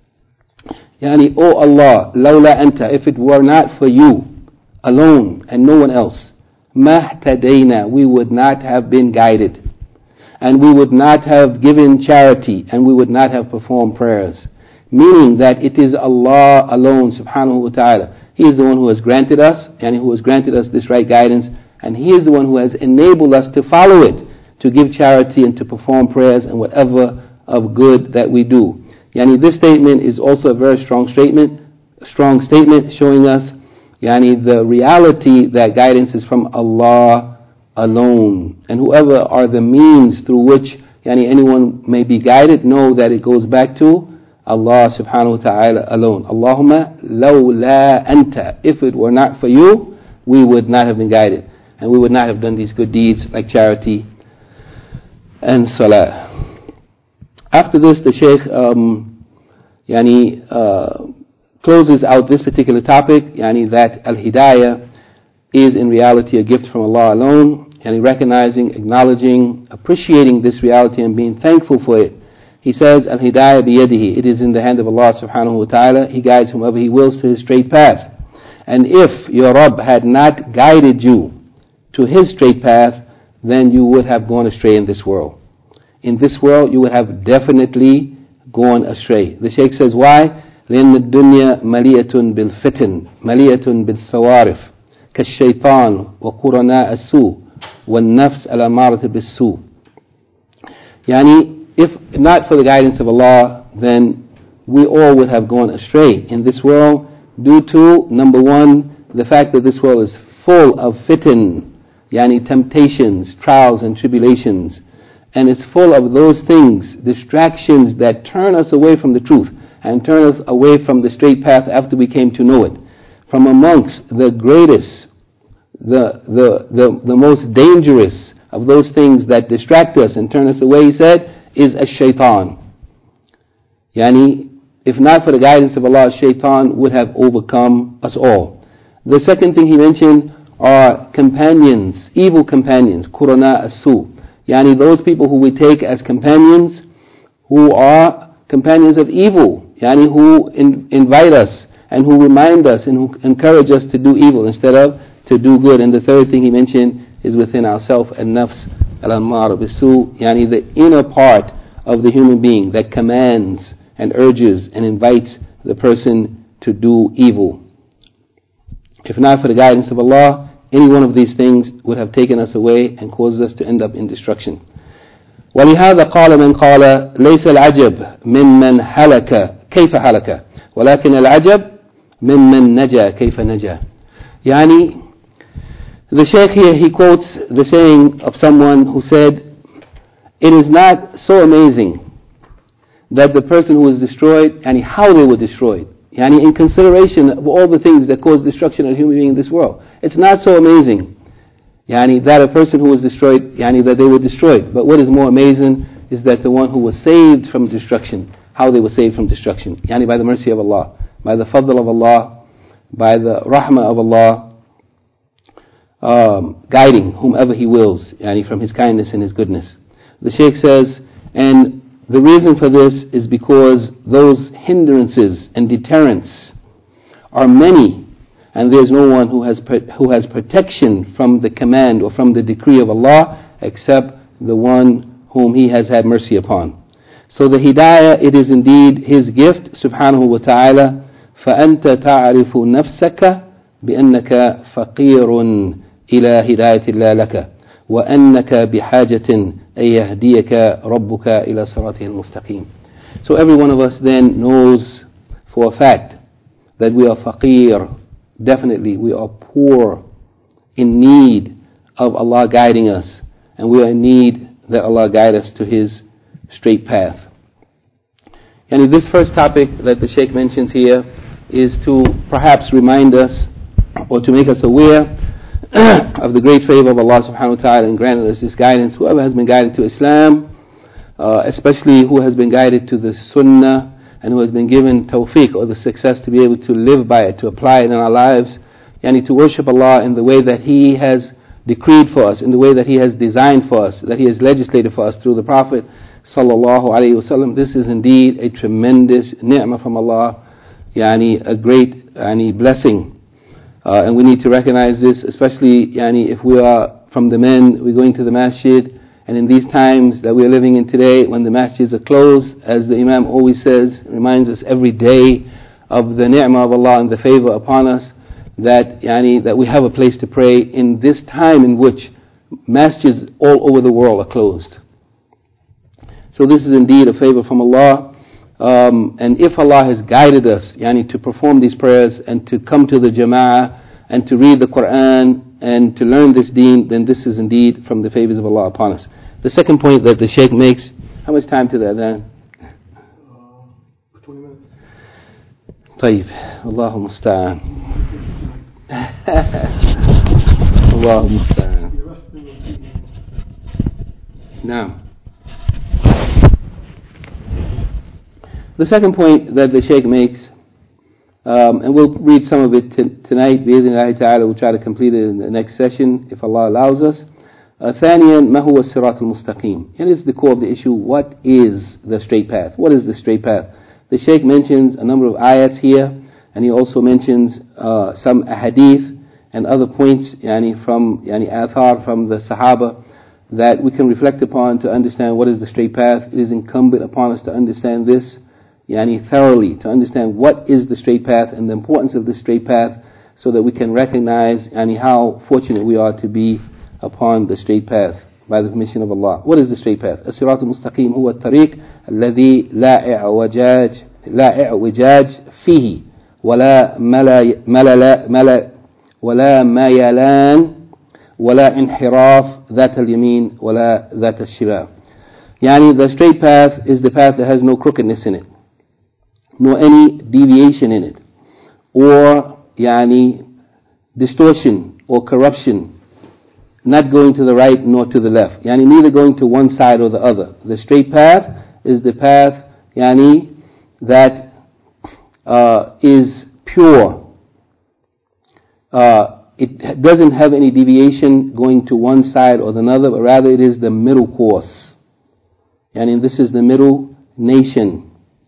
Yani, oh Allah, lawla anta, if it were not for you alone and no one else, mahtadayna, we would not have been guided, and we would not have given charity, and we would not have performed prayers. Meaning that it is Allah alone subhanahu wa ta'ala. He is the one who has granted us, and who has granted us this right guidance, and He is the one who has enabled us to follow it, to give charity and to perform prayers and whatever of good that we do. Yani, this statement is also a very strong statement, a strong statement showing us yani, the reality that guidance is from Allah alone. And whoever are the means through which yani, anyone may be guided, know that it goes back to Allah subhanahu wa ta'ala alone. Allahumma lawla anta, if it were not for you, we would not have been guided, and we would not have done these good deeds like charity and salah. After this, the Shaykh um, yani, uh, closes out this particular topic, yani, that al-hidayah is in reality a gift from Allah alone, and recognizing, acknowledging, appreciating this reality and being thankful for it. He says, al-hidayah biyadihi, it is in the hand of Allah subhanahu wa ta'ala. He guides whomever He wills to His straight path. And if your Rabb had not guided you to His straight path, then you would have gone astray in this world. In this world, you would have definitely gone astray. The Shaykh says, why? لأن الدنيا مليئة بالفتن مليئة بالصوارف كالشيطان وقرناء السوء والنفس الأمارة بالسوء. Yani, if not for the guidance of Allah, then we all would have gone astray in this world due to, number one, the fact that this world is full of fitan, yani temptations, trials and tribulations, and it's full of those things, distractions that turn us away from the truth and turn us away from the straight path after we came to know it. From amongst the greatest, the, the, the, the most dangerous of those things that distract us and turn us away, he said, is ash-shaytan. Yani, if not for the guidance of Allah, shaitan would have overcome us all. The second thing he mentioned are companions, evil companions, qurana as-su. Yani, those people who we take as companions, who are companions of evil, yani, who in, invite us and who remind us and who encourage us to do evil instead of to do good. And the third thing he mentioned is within ourselves, an-nafs al-ammara bis-su, yani the inner part of the human being that commands and urges and invites the person to do evil. If not for the guidance of Allah, any one of these things would have taken us away and caused us to end up in destruction. وَلِهَذَا قَالَ مَنْ قَالَ لَيْسَ الْعَجَبْ مِمَّنْ هَلَكَ كَيْفَ هَلَكَ وَلَكِنَ الْعَجَبْ مِمَّنْ نَجَى كَيْفَ نَجَى. Yani, the Shaykh here, he quotes the saying of someone who said, it is not so amazing that the person who was destroyed, and how they were destroyed, yani in consideration of all the things that cause destruction of human beings in this world, it's not so amazing yani that a person who was destroyed, yani that they were destroyed. But what is more amazing is that the one who was saved from destruction, how they were saved from destruction, yani by the mercy of Allah, by the fadl of Allah, by the rahmah of Allah, um, guiding whomever He wills, yani from His kindness and His goodness. The Shaykh says, and the reason for this is because those hindrances and deterrents are many, and there is no one who has who has protection from the command or from the decree of Allah except the one whom He has had mercy upon. So the hidayah, it is indeed His gift, subhanahu wa ta'ala. فَأَنْتَ تَعْرِفُ نَفْسَكَ بِأَنَّكَ فَقِيرٌ إِلَى هِدَايَةِ اللَّهِ لَكَ وَأَنَّكَ بِحَاجَةٍ أَن يَهْدِيَكَ رَبُّكَ إِلَى صِرَاطِهِ الْمُسْتَقِيمِ. So every one of us then knows for a fact that we are faqir. Definitely we are poor, in need of Allah guiding us, and we are in need that Allah guide us to His straight path. And this first topic that the Shaykh mentions here is to perhaps remind us or to make us aware of the great favor of Allah subhanahu wa ta'ala in granting us this guidance. Whoever has been guided to Islam, uh, especially who has been guided to the Sunnah and who has been given tawfiq or the success to be able to live by it, to apply it in our lives, yani to worship Allah in the way that He has decreed for us, in the way that He has designed for us, that He has legislated for us through the Prophet sallallahu alaihi wasallam. This is indeed a tremendous ni'mah from Allah, yani a great yani blessing. Uh, and we need to recognize this, especially yani if we are from the men, we're going to the masjid, and in these times that we are living in today, when the masjids are closed, as the Imam always says, reminds us every day of the ni'mah of Allah and the favor upon us, that yani that we have a place to pray in this time in which masjids all over the world are closed. So this is indeed a favor from Allah. Um, and if Allah has guided us yani, to perform these prayers and to come to the Jama'ah and to read the Quran and to learn this deen, then this is indeed from the favors of Allah upon us. The second point that the Shaykh makes, how much time to that then? Uh, twenty minutes. طيب Allahu musta'an. Allahu musta'an. Now, the second point that the Shaykh makes, um, and we'll read some of it t- tonight, bi'idhnillahi ta'ala, we'll try to complete it in the next session, if Allah allows us. Uh, ثانيا, ما هو الصراط المستقيم? And this is the core of the issue, what is the straight path? What is the straight path? The Shaykh mentions a number of ayats here, and he also mentions uh, some ahadith and other points yani, from yani, athar, from the Sahaba, that we can reflect upon to understand what is the straight path. It is incumbent upon us to understand this Yani thoroughly, to understand what is the straight path and the importance of the straight path, so that we can recognize yani how fortunate we are to be upon the straight path by the permission of Allah. What is the straight path? الصراط المستقيم هو الطريق الذي لا اعوجاج لا اعوجاج فيه ولا ملا ملا ملا ولا ميلان ولا انحراف ذات اليمين ولا ذات الشمال. Yani the straight path is the path that has no crookedness in it, nor any deviation in it, or yani distortion or corruption, not going to the right nor to the left, yani neither going to one side or the other. The straight path is the path yani that uh, is pure. Uh, it doesn't have any deviation going to one side or the other, but rather it is the middle course. Yani this is the middle nation.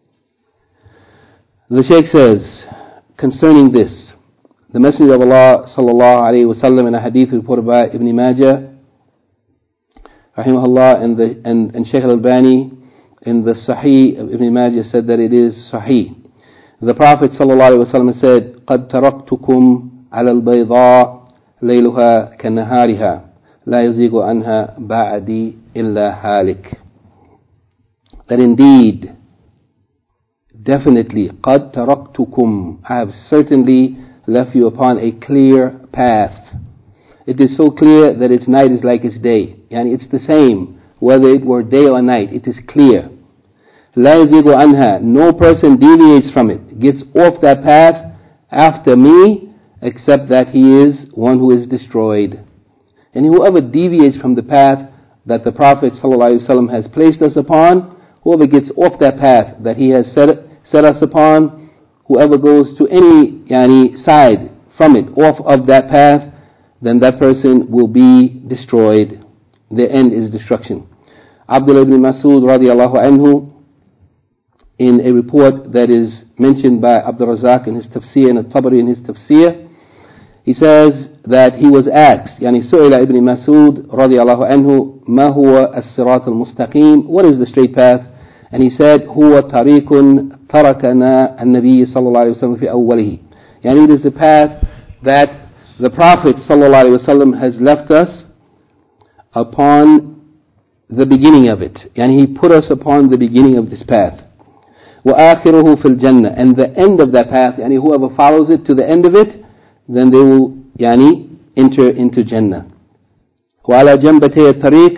The Shaykh says, concerning this, the Messenger of Allah sallallahu alayhi wa sallam in a hadith reported by Ibn Majah, rahimahullah, and, the, and, and Shaykh al-Albani in the Sahih of Ibn Majah said that it is Sahih. The Prophet sallallahu alayhi wa sallam said, قَدْ تَرَكْتُكُمْ عَلَى الْبَيْضَاءِ لَيْلُهَا كَنَّهَارِهَا لَا يَزِيغُ عَنْهَا بَعْدِي إِلَّا هَالِكَ. That indeed, definitely, قَدْ تَرَكْتُكُمْ, I have certainly left you upon a clear path. It is so clear that its night is like its day. Yani it's the same, whether it were day or night, it is clear. لَا يَزِيغُ عَنْهَا, no person deviates from it, gets off that path after me, except that he is one who is destroyed. And whoever deviates from the path that the Prophet ﷺ has placed us upon, whoever gets off that path that he has set, set us upon, whoever goes to any yani, side from it, off of that path, then that person will be destroyed. Their end is destruction. Abdullah ibn Mas'ud radiallahu anhu, in a report that is mentioned by Abdul Razak in his tafsir and At-Tabari in his tafsir, he says that he was asked, يعني سئل ibn Mas'ud radiallahu anhu, ما هو الصراط المستقيم? What is the straight path? And he said, هو طريق تركنا النبي صلى الله عليه وسلم في أوله. يعني it is the path that the Prophet صلى الله عليه وسلم has left us upon the beginning of it. يعني he put us upon the beginning of this path. وآخره في الجنة, and the end of that path, يعني whoever follows it to the end of it, then they will يعني enter into Jannah. وعلى جنبتي الطريق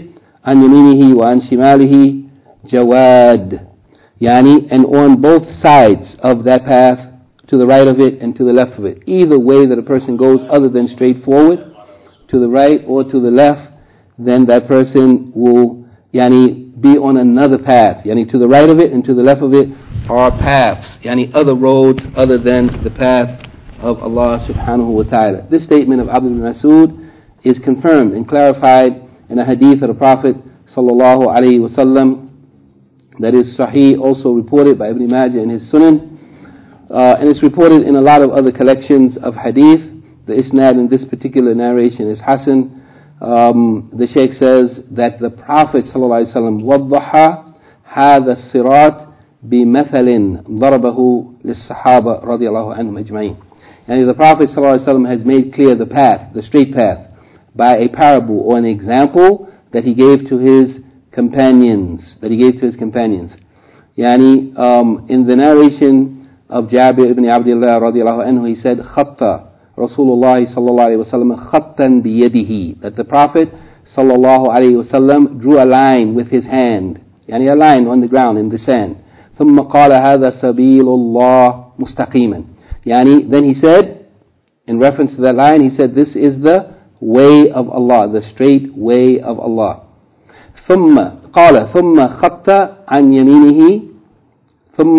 عن يمينه وعن شماله جواد. Yani, and on both sides of that path, to the right of it and to the left of it. Either way that a person goes other than straight forward, to the right or to the left, then that person will yani, be on another path. Yani, to the right of it and to the left of it are paths, yani, other roads other than the path of Allah subhanahu wa ta'ala. This statement of Abdullah ibn Mas'ud is confirmed and clarified in a hadith of the Prophet sallallahu alayhi wa sallam that is Sahih, also reported by Ibn Majah in his Sunan. Uh, and it's reported in a lot of other collections of hadith. The isnad in this particular narration is Hasan. Um, the Shaykh says that the Prophet sallallahu alaihi wasallam وضح هذا الصراط بمثل ضربه للصحابة رضي الله عنهم أجمعين. And the Prophet sallallahu alaihi wasallam has made clear the path, the straight path, by a parable or an example that he gave to his companions. That he gave to his companions. Yani, um, in the narration of Jabir ibn Abdullah radiallahu anhu, he said, خَطَّ رسول الله صلى الله عليه وسلم خطا بيده, that the Prophet صلى الله عليه وسلم drew a line with his hand, يعني a line on the ground in the sand. ثم قال هذا سبيل الله مستقيما. يعني, then he said, in reference to that line, he said, this is the way of Allah, the straight way of Allah. ثم قال ثم خط عن يمينه ثم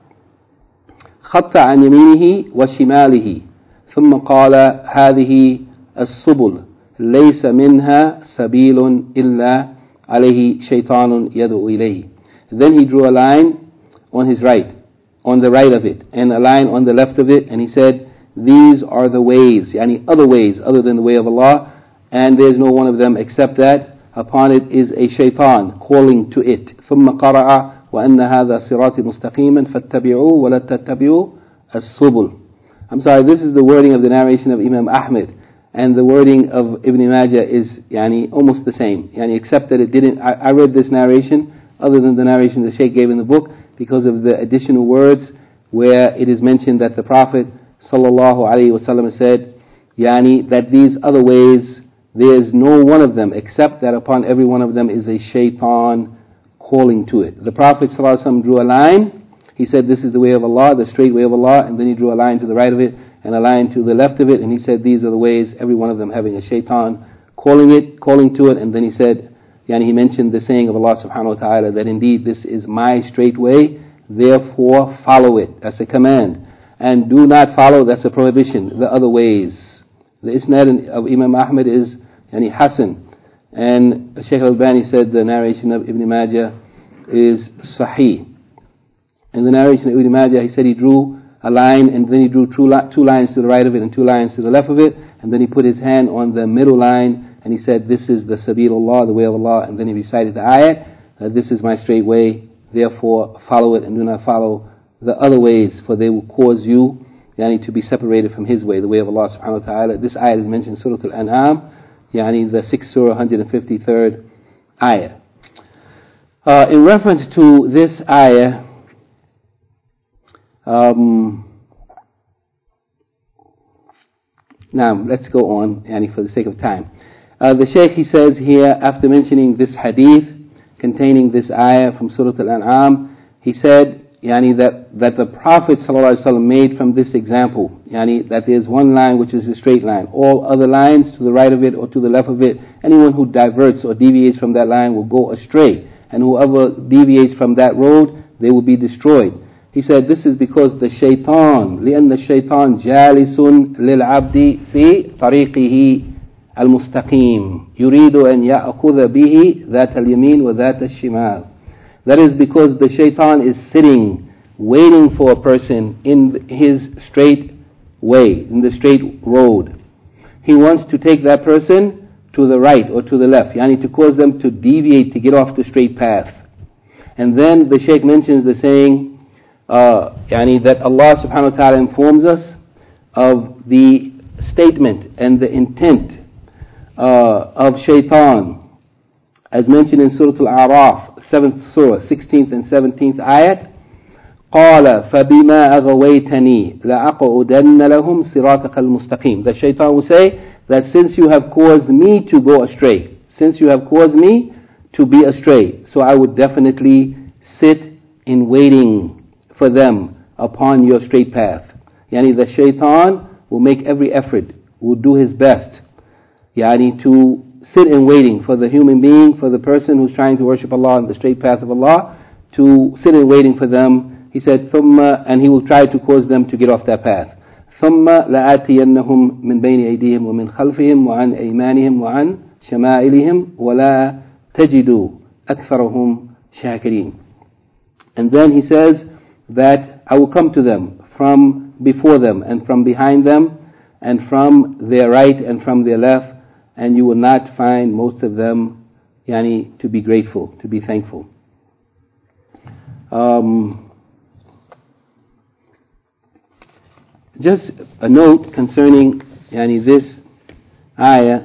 خط عن يمينه وشماله ثم قال هذه السبل ليس منها سبيل إلا عليه شيطان يدعو إليه. Then he drew a line on his right, on the right of it, and a line on the left of it, and he said, these are the ways, yani other ways other than the way of Allah, and there is no one of them except that upon it is a shaitan calling to it. ثم قرأ وأن هذا صراطي مستقيما فاتبعوه ولا تتبعوا السبل. I'm sorry, this is the wording of the narration of Imam Ahmed, and the wording of Ibn Majah is yani, almost the same, yani, except that it didn't. I, I read this narration other than the narration the Shaykh gave in the book because of the additional words where it is mentioned that the Prophet sallallahu alaihi wasallam said yani, that these other ways, there is no one of them except that upon every one of them is a shaitan calling to it. The Prophet sallallahu alaihi wasallam drew a line. He said, this is the way of Allah, the straight way of Allah, and then he drew a line to the right of it and a line to the left of it, and he said, these are the ways, every one of them having a shaitan calling it, calling to it, and then he said, yani he mentioned the saying of Allah subhanahu wa ta'ala, that indeed this is my straight way, therefore follow it. That's a command. And do not follow, that's a prohibition, the other ways. The isnad of Imam Ahmed is yani Hasan, and Shaykh al-Albani said the narration of Ibn Majah is Sahih. In the narration of Ibn Majah, he said he drew a line, and then he drew two, li- two lines to the right of it and two lines to the left of it, and then he put his hand on the middle line, and he said, this is the Sabilullah, the way of Allah, and then he recited the ayat, that this is my straight way, therefore follow it and do not follow the other ways, for they will cause you yani, to be separated from His way, the way of Allah subhanahu wa ta'ala. This ayat is mentioned in Surah Al-An'am, yani the sixth surah, one hundred fifty-third ayah. Uh, in reference to this ayah, Um, now, let's go on, yani, for the sake of time. Uh, the Shaykh, he says here, after mentioning this hadith containing this ayah from Surah Al-An'am, he said, yani, that, that the Prophet ﷺ made from this example, yani, that there's one line which is a straight line. All other lines to the right of it or to the left of it, anyone who diverts or deviates from that line will go astray. And whoever deviates from that road, they will be destroyed. He said, this is because the shaitan, لأن الشيطان جالس للعبد في طريقه المستقيم يريد أن يأخذ به ذات اليمين وذات الشمال. That is because the shaitan is sitting, waiting for a person in his straight way, in the straight road. He wants to take that person to the right or to the left, yani to cause them to deviate, to get off the straight path. And then the Shaykh mentions the saying, Uh, yani that Allah subhanahu wa ta'ala informs us of the statement and the intent uh, of shaitan as mentioned in Surah Al-A'raf, seventh surah, sixteenth and seventeenth ayat. قَالَ فَبِمَا أَغَوَيْتَنِي لَأَقْعُدَنَّ لَهُمْ صِرَاطَكَ الْمُسْتَقِيمِ. The shaitan will say that since you have caused me to go astray, since you have caused me to be astray. So I would definitely sit in waiting for them upon your straight path. Yani the shaitan will make every effort, will do his best, yani to sit in waiting for the human being, for the person who's trying to worship Allah on the straight path of Allah, to sit in waiting for them. He said, ثُمَّ, and he will try to cause them to get off that path. ثُمَّ لَآتِيَنَّهُمْ مِنْ بَيْنِ أَيْدِيهِمْ وَمِنْ خَلْفِهِمْ وَعَنْ أَيْمَانِهِمْ وَعَنْ شَمَائِلِهِمْ وَلَا تَجِدُوا أَكْثَرَهُمْ شَاكِرِينَ. And then he says that I will come to them from before them and from behind them and from their right and from their left, and you will not find most of them yani, to be grateful, to be thankful. Um, just a note concerning yani, this ayah.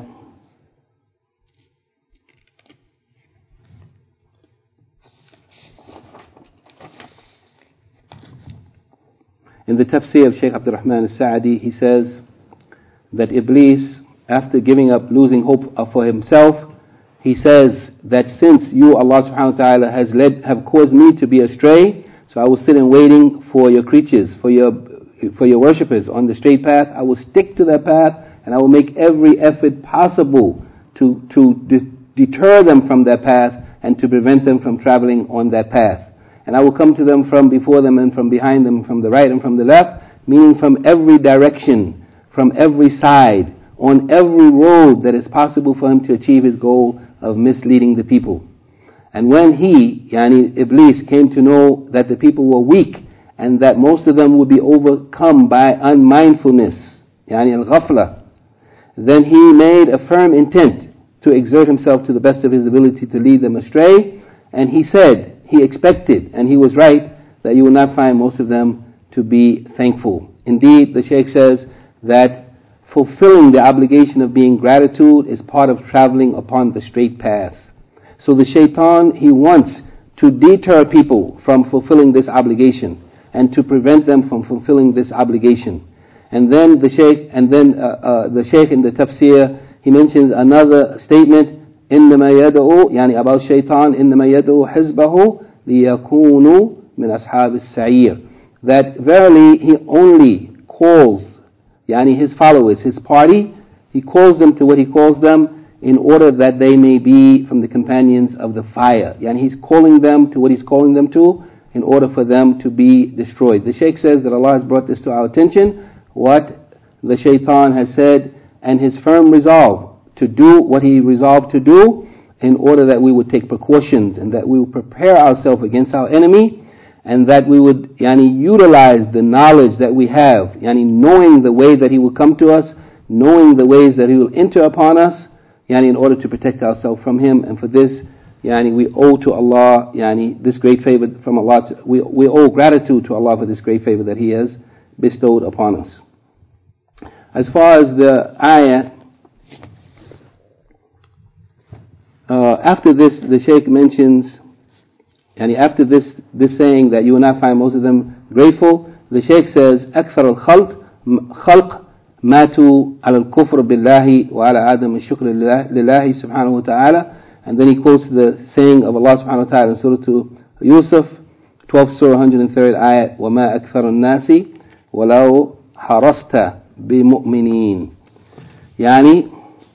In the tafsir of Shaykh Abdul Rahman al-Sa'di, he says that Iblis, after giving up, losing hope for himself, he says that since you, Allah subhanahu wa ta'ala, has led, have caused me to be astray, so I will sit in waiting for your creatures, for your for your worshippers on the straight path. I will stick to that path, and I will make every effort possible to to de- deter them from that path and to prevent them from traveling on that path. And I will come to them from before them and from behind them, from the right and from the left, meaning from every direction, from every side, on every road that is possible for him to achieve his goal of misleading the people. And when he, yani Iblis, came to know that the people were weak and that most of them would be overcome by unmindfulness, yani al-ghafla, then he made a firm intent to exert himself to the best of his ability to lead them astray. And he said, he expected, and he was right, that you will not find most of them to be thankful. Indeed, the Shaykh says that fulfilling the obligation of being gratitude is part of traveling upon the straight path. So the shaitan, he wants to deter people from fulfilling this obligation and to prevent them from fulfilling this obligation. And then the Shaykh, and then uh, uh, the Shaykh in the tafsir, he mentions another statement, إنما يدعو يعني about shaitan إنما يدعو حزبه ليكونوا من أصحاب السعير, that verily he only calls يعني his followers, his party, he calls them to what he calls them in order that they may be from the companions of the fire. Yani he's calling them to what he's calling them to in order for them to be destroyed. The Shaykh says that Allah has brought this to our attention, what the shaitan has said, and his firm resolve to do what he resolved to do in order that we would take precautions and that we would prepare ourselves against our enemy, and that we would yani, utilize the knowledge that we have, yani, knowing the way that he will come to us, knowing the ways that he will enter upon us, yani, in order to protect ourselves from him. And for this, yani, we owe to Allah yani, this great favor from Allah. To, we, we owe gratitude to Allah for this great favor that he has bestowed upon us. As far as the ayah, Uh, after this, the Shaykh mentions, and after this, this saying that you will not find most of them grateful, the Shaykh says, أكثر الخلق خلق ماتوا على الكفر بالله وعلى عدم الشكر لله سبحانه وتعالى. And then he quotes the saying of Allah subhanahu wa ta'ala in Surah Yusuf, twelfth Surah, one hundred third ayat, وَمَا أَكْثَرُ النَّاسِ وَلَوْ حَرَصْتَ بِمُؤْمِنِينَ. Yani,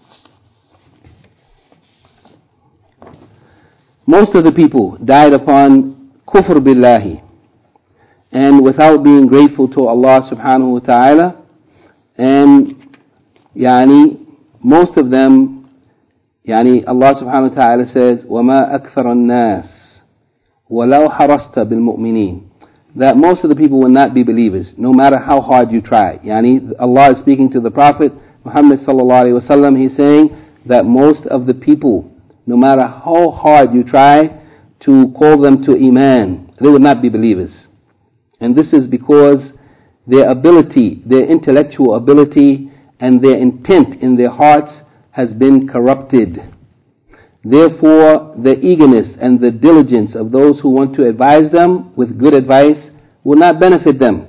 most of the people died upon kufr billahi and without being grateful to Allah subhanahu wa ta'ala. And yani, most of them, yani, Allah subhanahu wa ta'ala says, وَمَا أَكْثَرَ النَّاسِ وَلَوْ حَرَصْتَ بِالْمُؤْمِنِينَ, that most of the people will not be believers, no matter how hard you try. Yani, Allah is speaking to the Prophet Muhammad sallallahu alaihi wasallam. He's saying that most of the people, no matter how hard you try to call them to Iman, they will not be believers. And this is because their ability, their intellectual ability, and their intent in their hearts has been corrupted. Therefore, the eagerness and the diligence of those who want to advise them with good advice will not benefit them,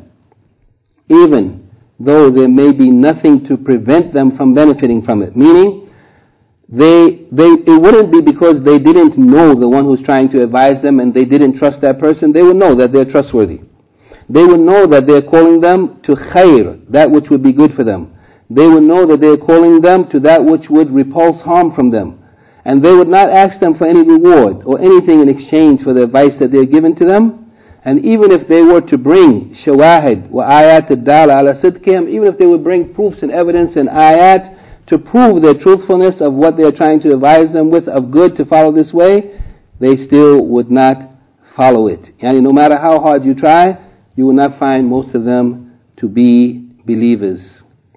even though there may be nothing to prevent them from benefiting from it. Meaning, they, they, it wouldn't be because they didn't know the one who's trying to advise them and they didn't trust that person. They would know that they're trustworthy. They would know that they're calling them to khair, that which would be good for them. They would know that they're calling them to that which would repulse harm from them. And they would not ask them for any reward or anything in exchange for the advice that they're given to them. And even if they were to bring shawahid wa ayat ad-dala ala sidqihim, even if they would bring proofs and evidence and ayat to prove their truthfulness of what they're trying to advise them with of good to follow this way, they still would not follow it. Yani no matter how hard you try, you will not find most of them to be believers.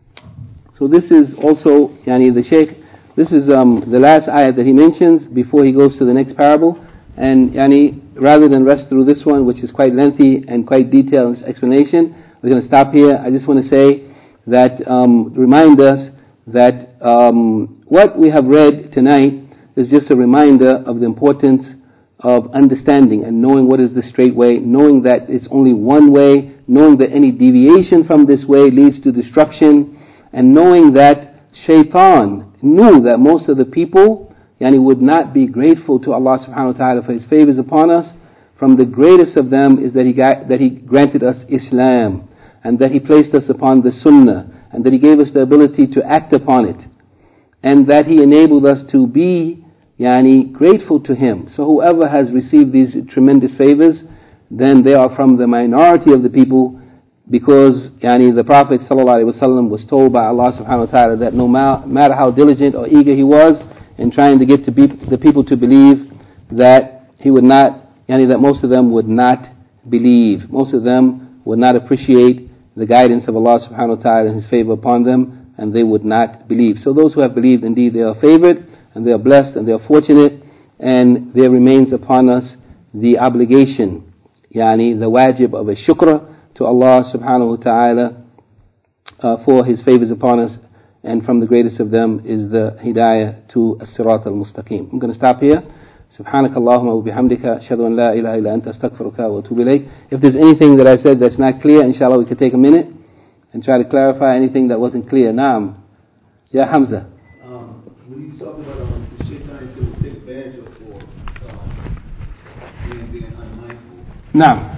So this is also, yani the Shaykh, this is um, the last ayat that he mentions before he goes to the next parable. And yani, rather than rest through this one, which is quite lengthy and quite detailed in its explanation, we're going to stop here. I just want to say that, um, remind us that um, what we have read tonight is just a reminder of the importance of understanding and knowing what is the straight way, knowing that it's only one way, knowing that any deviation from this way leads to destruction, and knowing that Shaitan knew that most of the people yani, would not be grateful to Allah subhanahu wa ta'ala for His favors upon us. From the greatest of them is that He got, that He granted us Islam, and that He placed us upon the Sunnah, and that He gave us the ability to act upon it, and that He enabled us to be yani, grateful to Him. So whoever has received these tremendous favors, then they are from the minority of the people, because yani, the Prophet ﷺ was told by Allah subhanahu wa ta'ala that no matter how diligent or eager he was in trying to get to be, the people to believe, that he would not, yani, that most of them would not believe. Most of them would not appreciate the guidance of Allah subhanahu wa ta'ala and His favor upon them, and they would not believe. So those who have believed, indeed they are favored, and they are blessed, and they are fortunate, and there remains upon us the obligation, yani the wajib of a shukr to Allah subhanahu wa ta'ala uh, for His favors upon us, and from the greatest of them is the hidayah to as-sirat al-mustaqim. I'm going to stop here. سبحانك اللهم وبحمدك أشهد أن لا إله إلا أنت أستغفرك وأتوب إليك. If there's anything that I said that's not clear, inshallah we could take a minute and try to clarify anything that wasn't clear. Naam. Ya Hamza. Um, when you talk about um, the shaitan, you said take advantage of for um, being, being unmindful. Naam.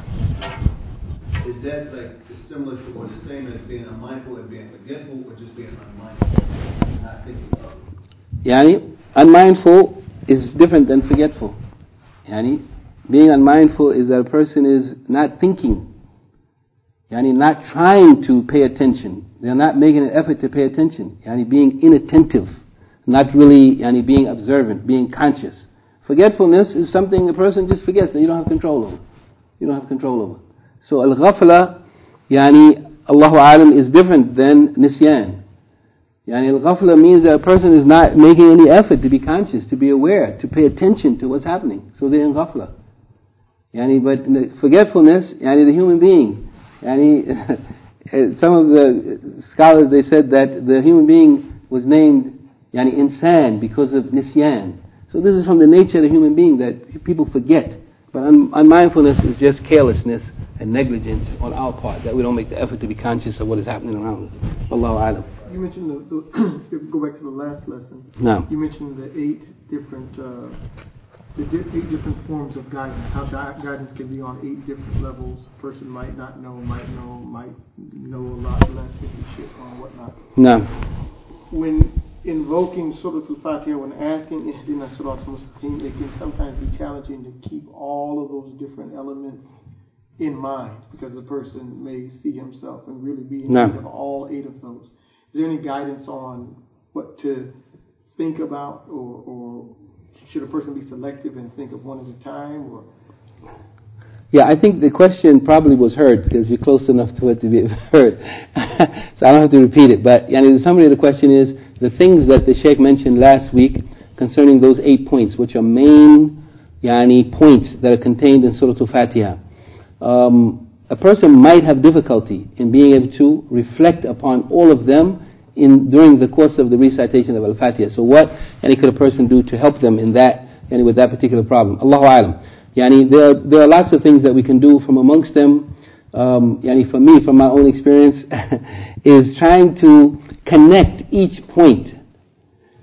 Is that like similar to or the same as being unmindful and being forgetful, or just being unmindful, not thinking of it? Yani, unmindful is different than forgetful. Yani, being unmindful is that a person is not thinking, yani not trying to pay attention. They're not making an effort to pay attention. Yani being inattentive, not really yani being observant, being conscious. Forgetfulness is something a person just forgets that you don't have control over. You don't have control over. So al-ghafla, yani Allahu alam, is different than nisyan. Yani al-ghafla means that a person is not making any effort to be conscious, to be aware, to pay attention to what's happening. So they're in ghafla. Yani, but forgetfulness, yani the human being. Yani some of the scholars, they said that the human being was named yani insan because of nisyan. So this is from the nature of the human being, that people forget. But un- unmindfulness is just carelessness and negligence on our part, that we don't make the effort to be conscious of what is happening around us. Allahu alam. You mentioned the, the if we go back to the last lesson. No. You mentioned the eight different uh, the di- eight different forms of guidance. How di- guidance can be on eight different levels. A person might not know, might know, might know a lot less if he should or whatnot. No. When invoking Surah Al-Fatiha, when asking Ihdina Sirat al-Mustaqim, it can sometimes be challenging to keep all of those different elements in mind, because the person may see himself and really be in no. need of all eight of those. Is there any guidance on what to think about, or, or should a person be selective and think of one at a time? Or Yeah, I think the question probably was heard because you're close enough to it to be heard. So I don't have to repeat it. But yani, the summary of the question is the things that the Sheikh mentioned last week concerning those eight points, which are main yani, points that are contained in Surah Al-Fatiha. Um, a person might have difficulty in being able to reflect upon all of them in during the course of the recitation of Al-Fatiha. So what any could a person do to help them in that, yani, with that particular problem? Allahu Alam. Yani, there, are, there are lots of things that we can do. From amongst them, um, yani for me, from my own experience, is trying to connect each point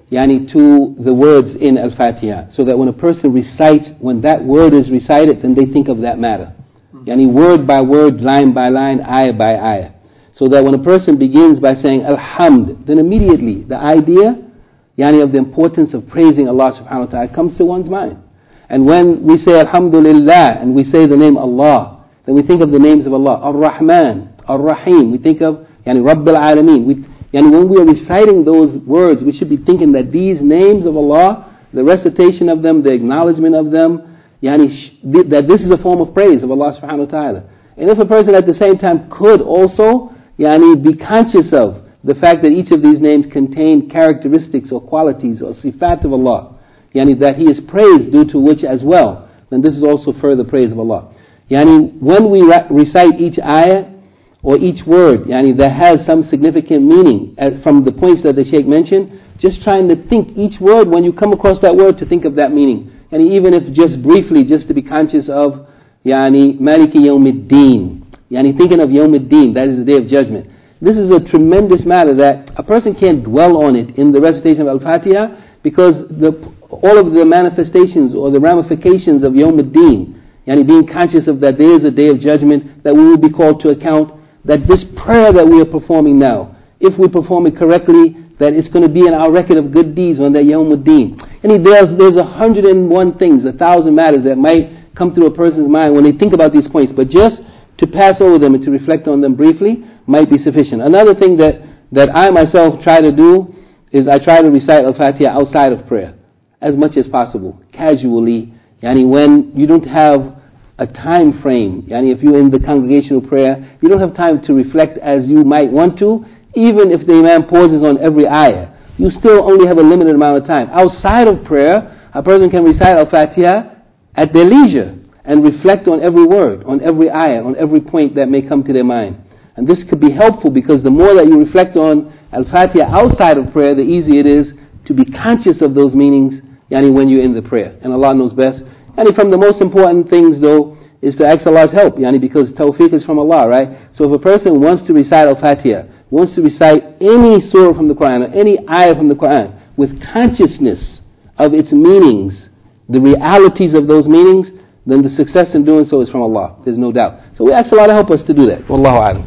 yani, to the words in Al-Fatiha, so that when a person recites, when that word is recited, then they think of that matter. Yani, word by word, line by line, ayah by ayah. So that when a person begins by saying Alhamd, then immediately the idea, yani, of the importance of praising Allah subhanahu wa ta'ala comes to one's mind. And when we say Alhamdulillah and we say the name Allah, then we think of the names of Allah, Ar-Rahman, Ar-Rahim. We think of yani, Rabbil Alameen. We, yani, when we are reciting those words, we should be thinking that these names of Allah, the recitation of them, the acknowledgement of them, yani, sh- that this is a form of praise of Allah subhanahu wa ta'ala. And if a person at the same time could also yani, be conscious of the fact that each of these names contain characteristics or qualities or sifat of Allah, yani, that He is praised due to which as well, then this is also further praise of Allah. Yani, when we re- recite each ayah or each word yani, that has some significant meaning as from the points that the Shaykh mentioned, just trying to think each word, when you come across that word, to think of that meaning. And even if just briefly, just to be conscious of yani, Maliki Yawmiddin, yani, thinking of Yawmiddin, that is the Day of Judgment. This is a tremendous matter that a person can't dwell on it in the recitation of Al-Fatiha, because the, all of the manifestations or the ramifications of Yawmiddin, yani, being conscious of that there is a Day of Judgment, that we will be called to account, that this prayer that we are performing now, if we perform it correctly, that it's going to be in our record of good deeds on that Yawmuddin. And there's there's a hundred and one things, a thousand matters that might come through a person's mind when they think about these points, but just to pass over them and to reflect on them briefly might be sufficient. Another thing that, that I myself try to do is I try to recite Al-Fatiha outside of prayer as much as possible, casually, yani, when you don't have a time frame. Yani, if you're in the congregational prayer, you don't have time to reflect as you might want to. Even if the Imam pauses on every ayah, you still only have a limited amount of time. Outside of prayer, a person can recite Al-Fatiha at their leisure and reflect on every word, on every ayah, on every point that may come to their mind. And this could be helpful, because the more that you reflect on Al-Fatiha outside of prayer, the easier it is to be conscious of those meanings yani, when you're in the prayer. And Allah knows best. And from the most important things, though, is to ask Allah's help, yani, because tawfiq is from Allah, right? So if a person wants to recite Al-Fatiha, wants to recite any surah from the Quran or any ayah from the Quran with consciousness of its meanings, the realities of those meanings, then the success in doing so is from Allah. There's no doubt. So we ask Allah to help us to do that. Wallahu a'lam.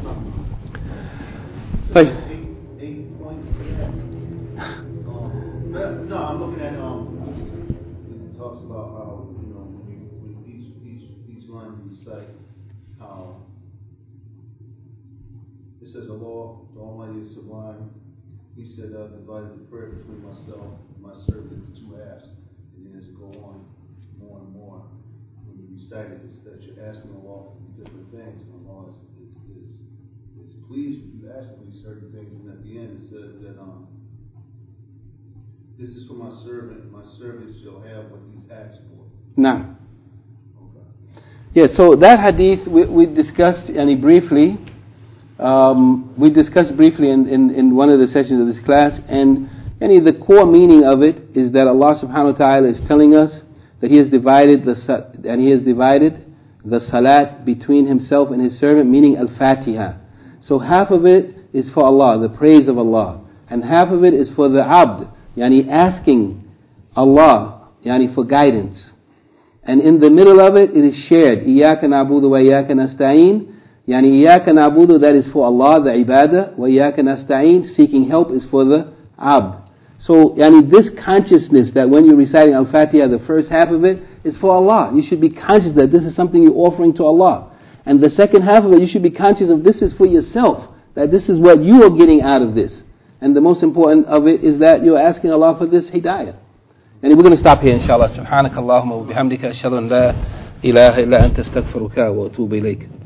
Eight, eight points to that. Um, no, I'm looking at um. It talks about how, you know, when, you, when each each each line you recite, how it says Allah, the Almighty is sublime. He said, "I divided the prayer between myself and my servant into two halves," and then as it go on more and more, when you recite it, it's that you're asking Allah for different things, and Allah is is, is, is pleased with you asking these certain things. And at the end, it says that um, this is for my servant, and my servant shall have what he's asked for. No. Okay. Yeah. So that hadith we, we discussed any briefly. Um, we discussed briefly in, in, in one of the sessions of this class, and any the core meaning of it is that Allah subhanahu wa ta'ala is telling us that He has divided the and He has divided the salat between Himself and His servant, meaning Al-Fatiha. So half of it is for Allah, the praise of Allah, and half of it is for the abd, yani asking Allah, yani for guidance. And in the middle of it, it is shared. Iyaka na'budu wa iyaka nasta'een. Yani iyaka na'budu, that is for Allah, the ibadah. Wa iyaka nasta'een, seeking help, is for the abd. So, yani this consciousness that when you're reciting Al-Fatiha, the first half of it is for Allah. You should be conscious that this is something you're offering to Allah. And the second half of it, you should be conscious of this is for yourself. That this is what you are getting out of this. And the most important of it is that you're asking Allah for this hidayah. And we're going to stop here, inshallah. Subhanakallahumma wa bihamdika ashhadu an la ilaha illa anta astaghfiruka wa atubu ilayk.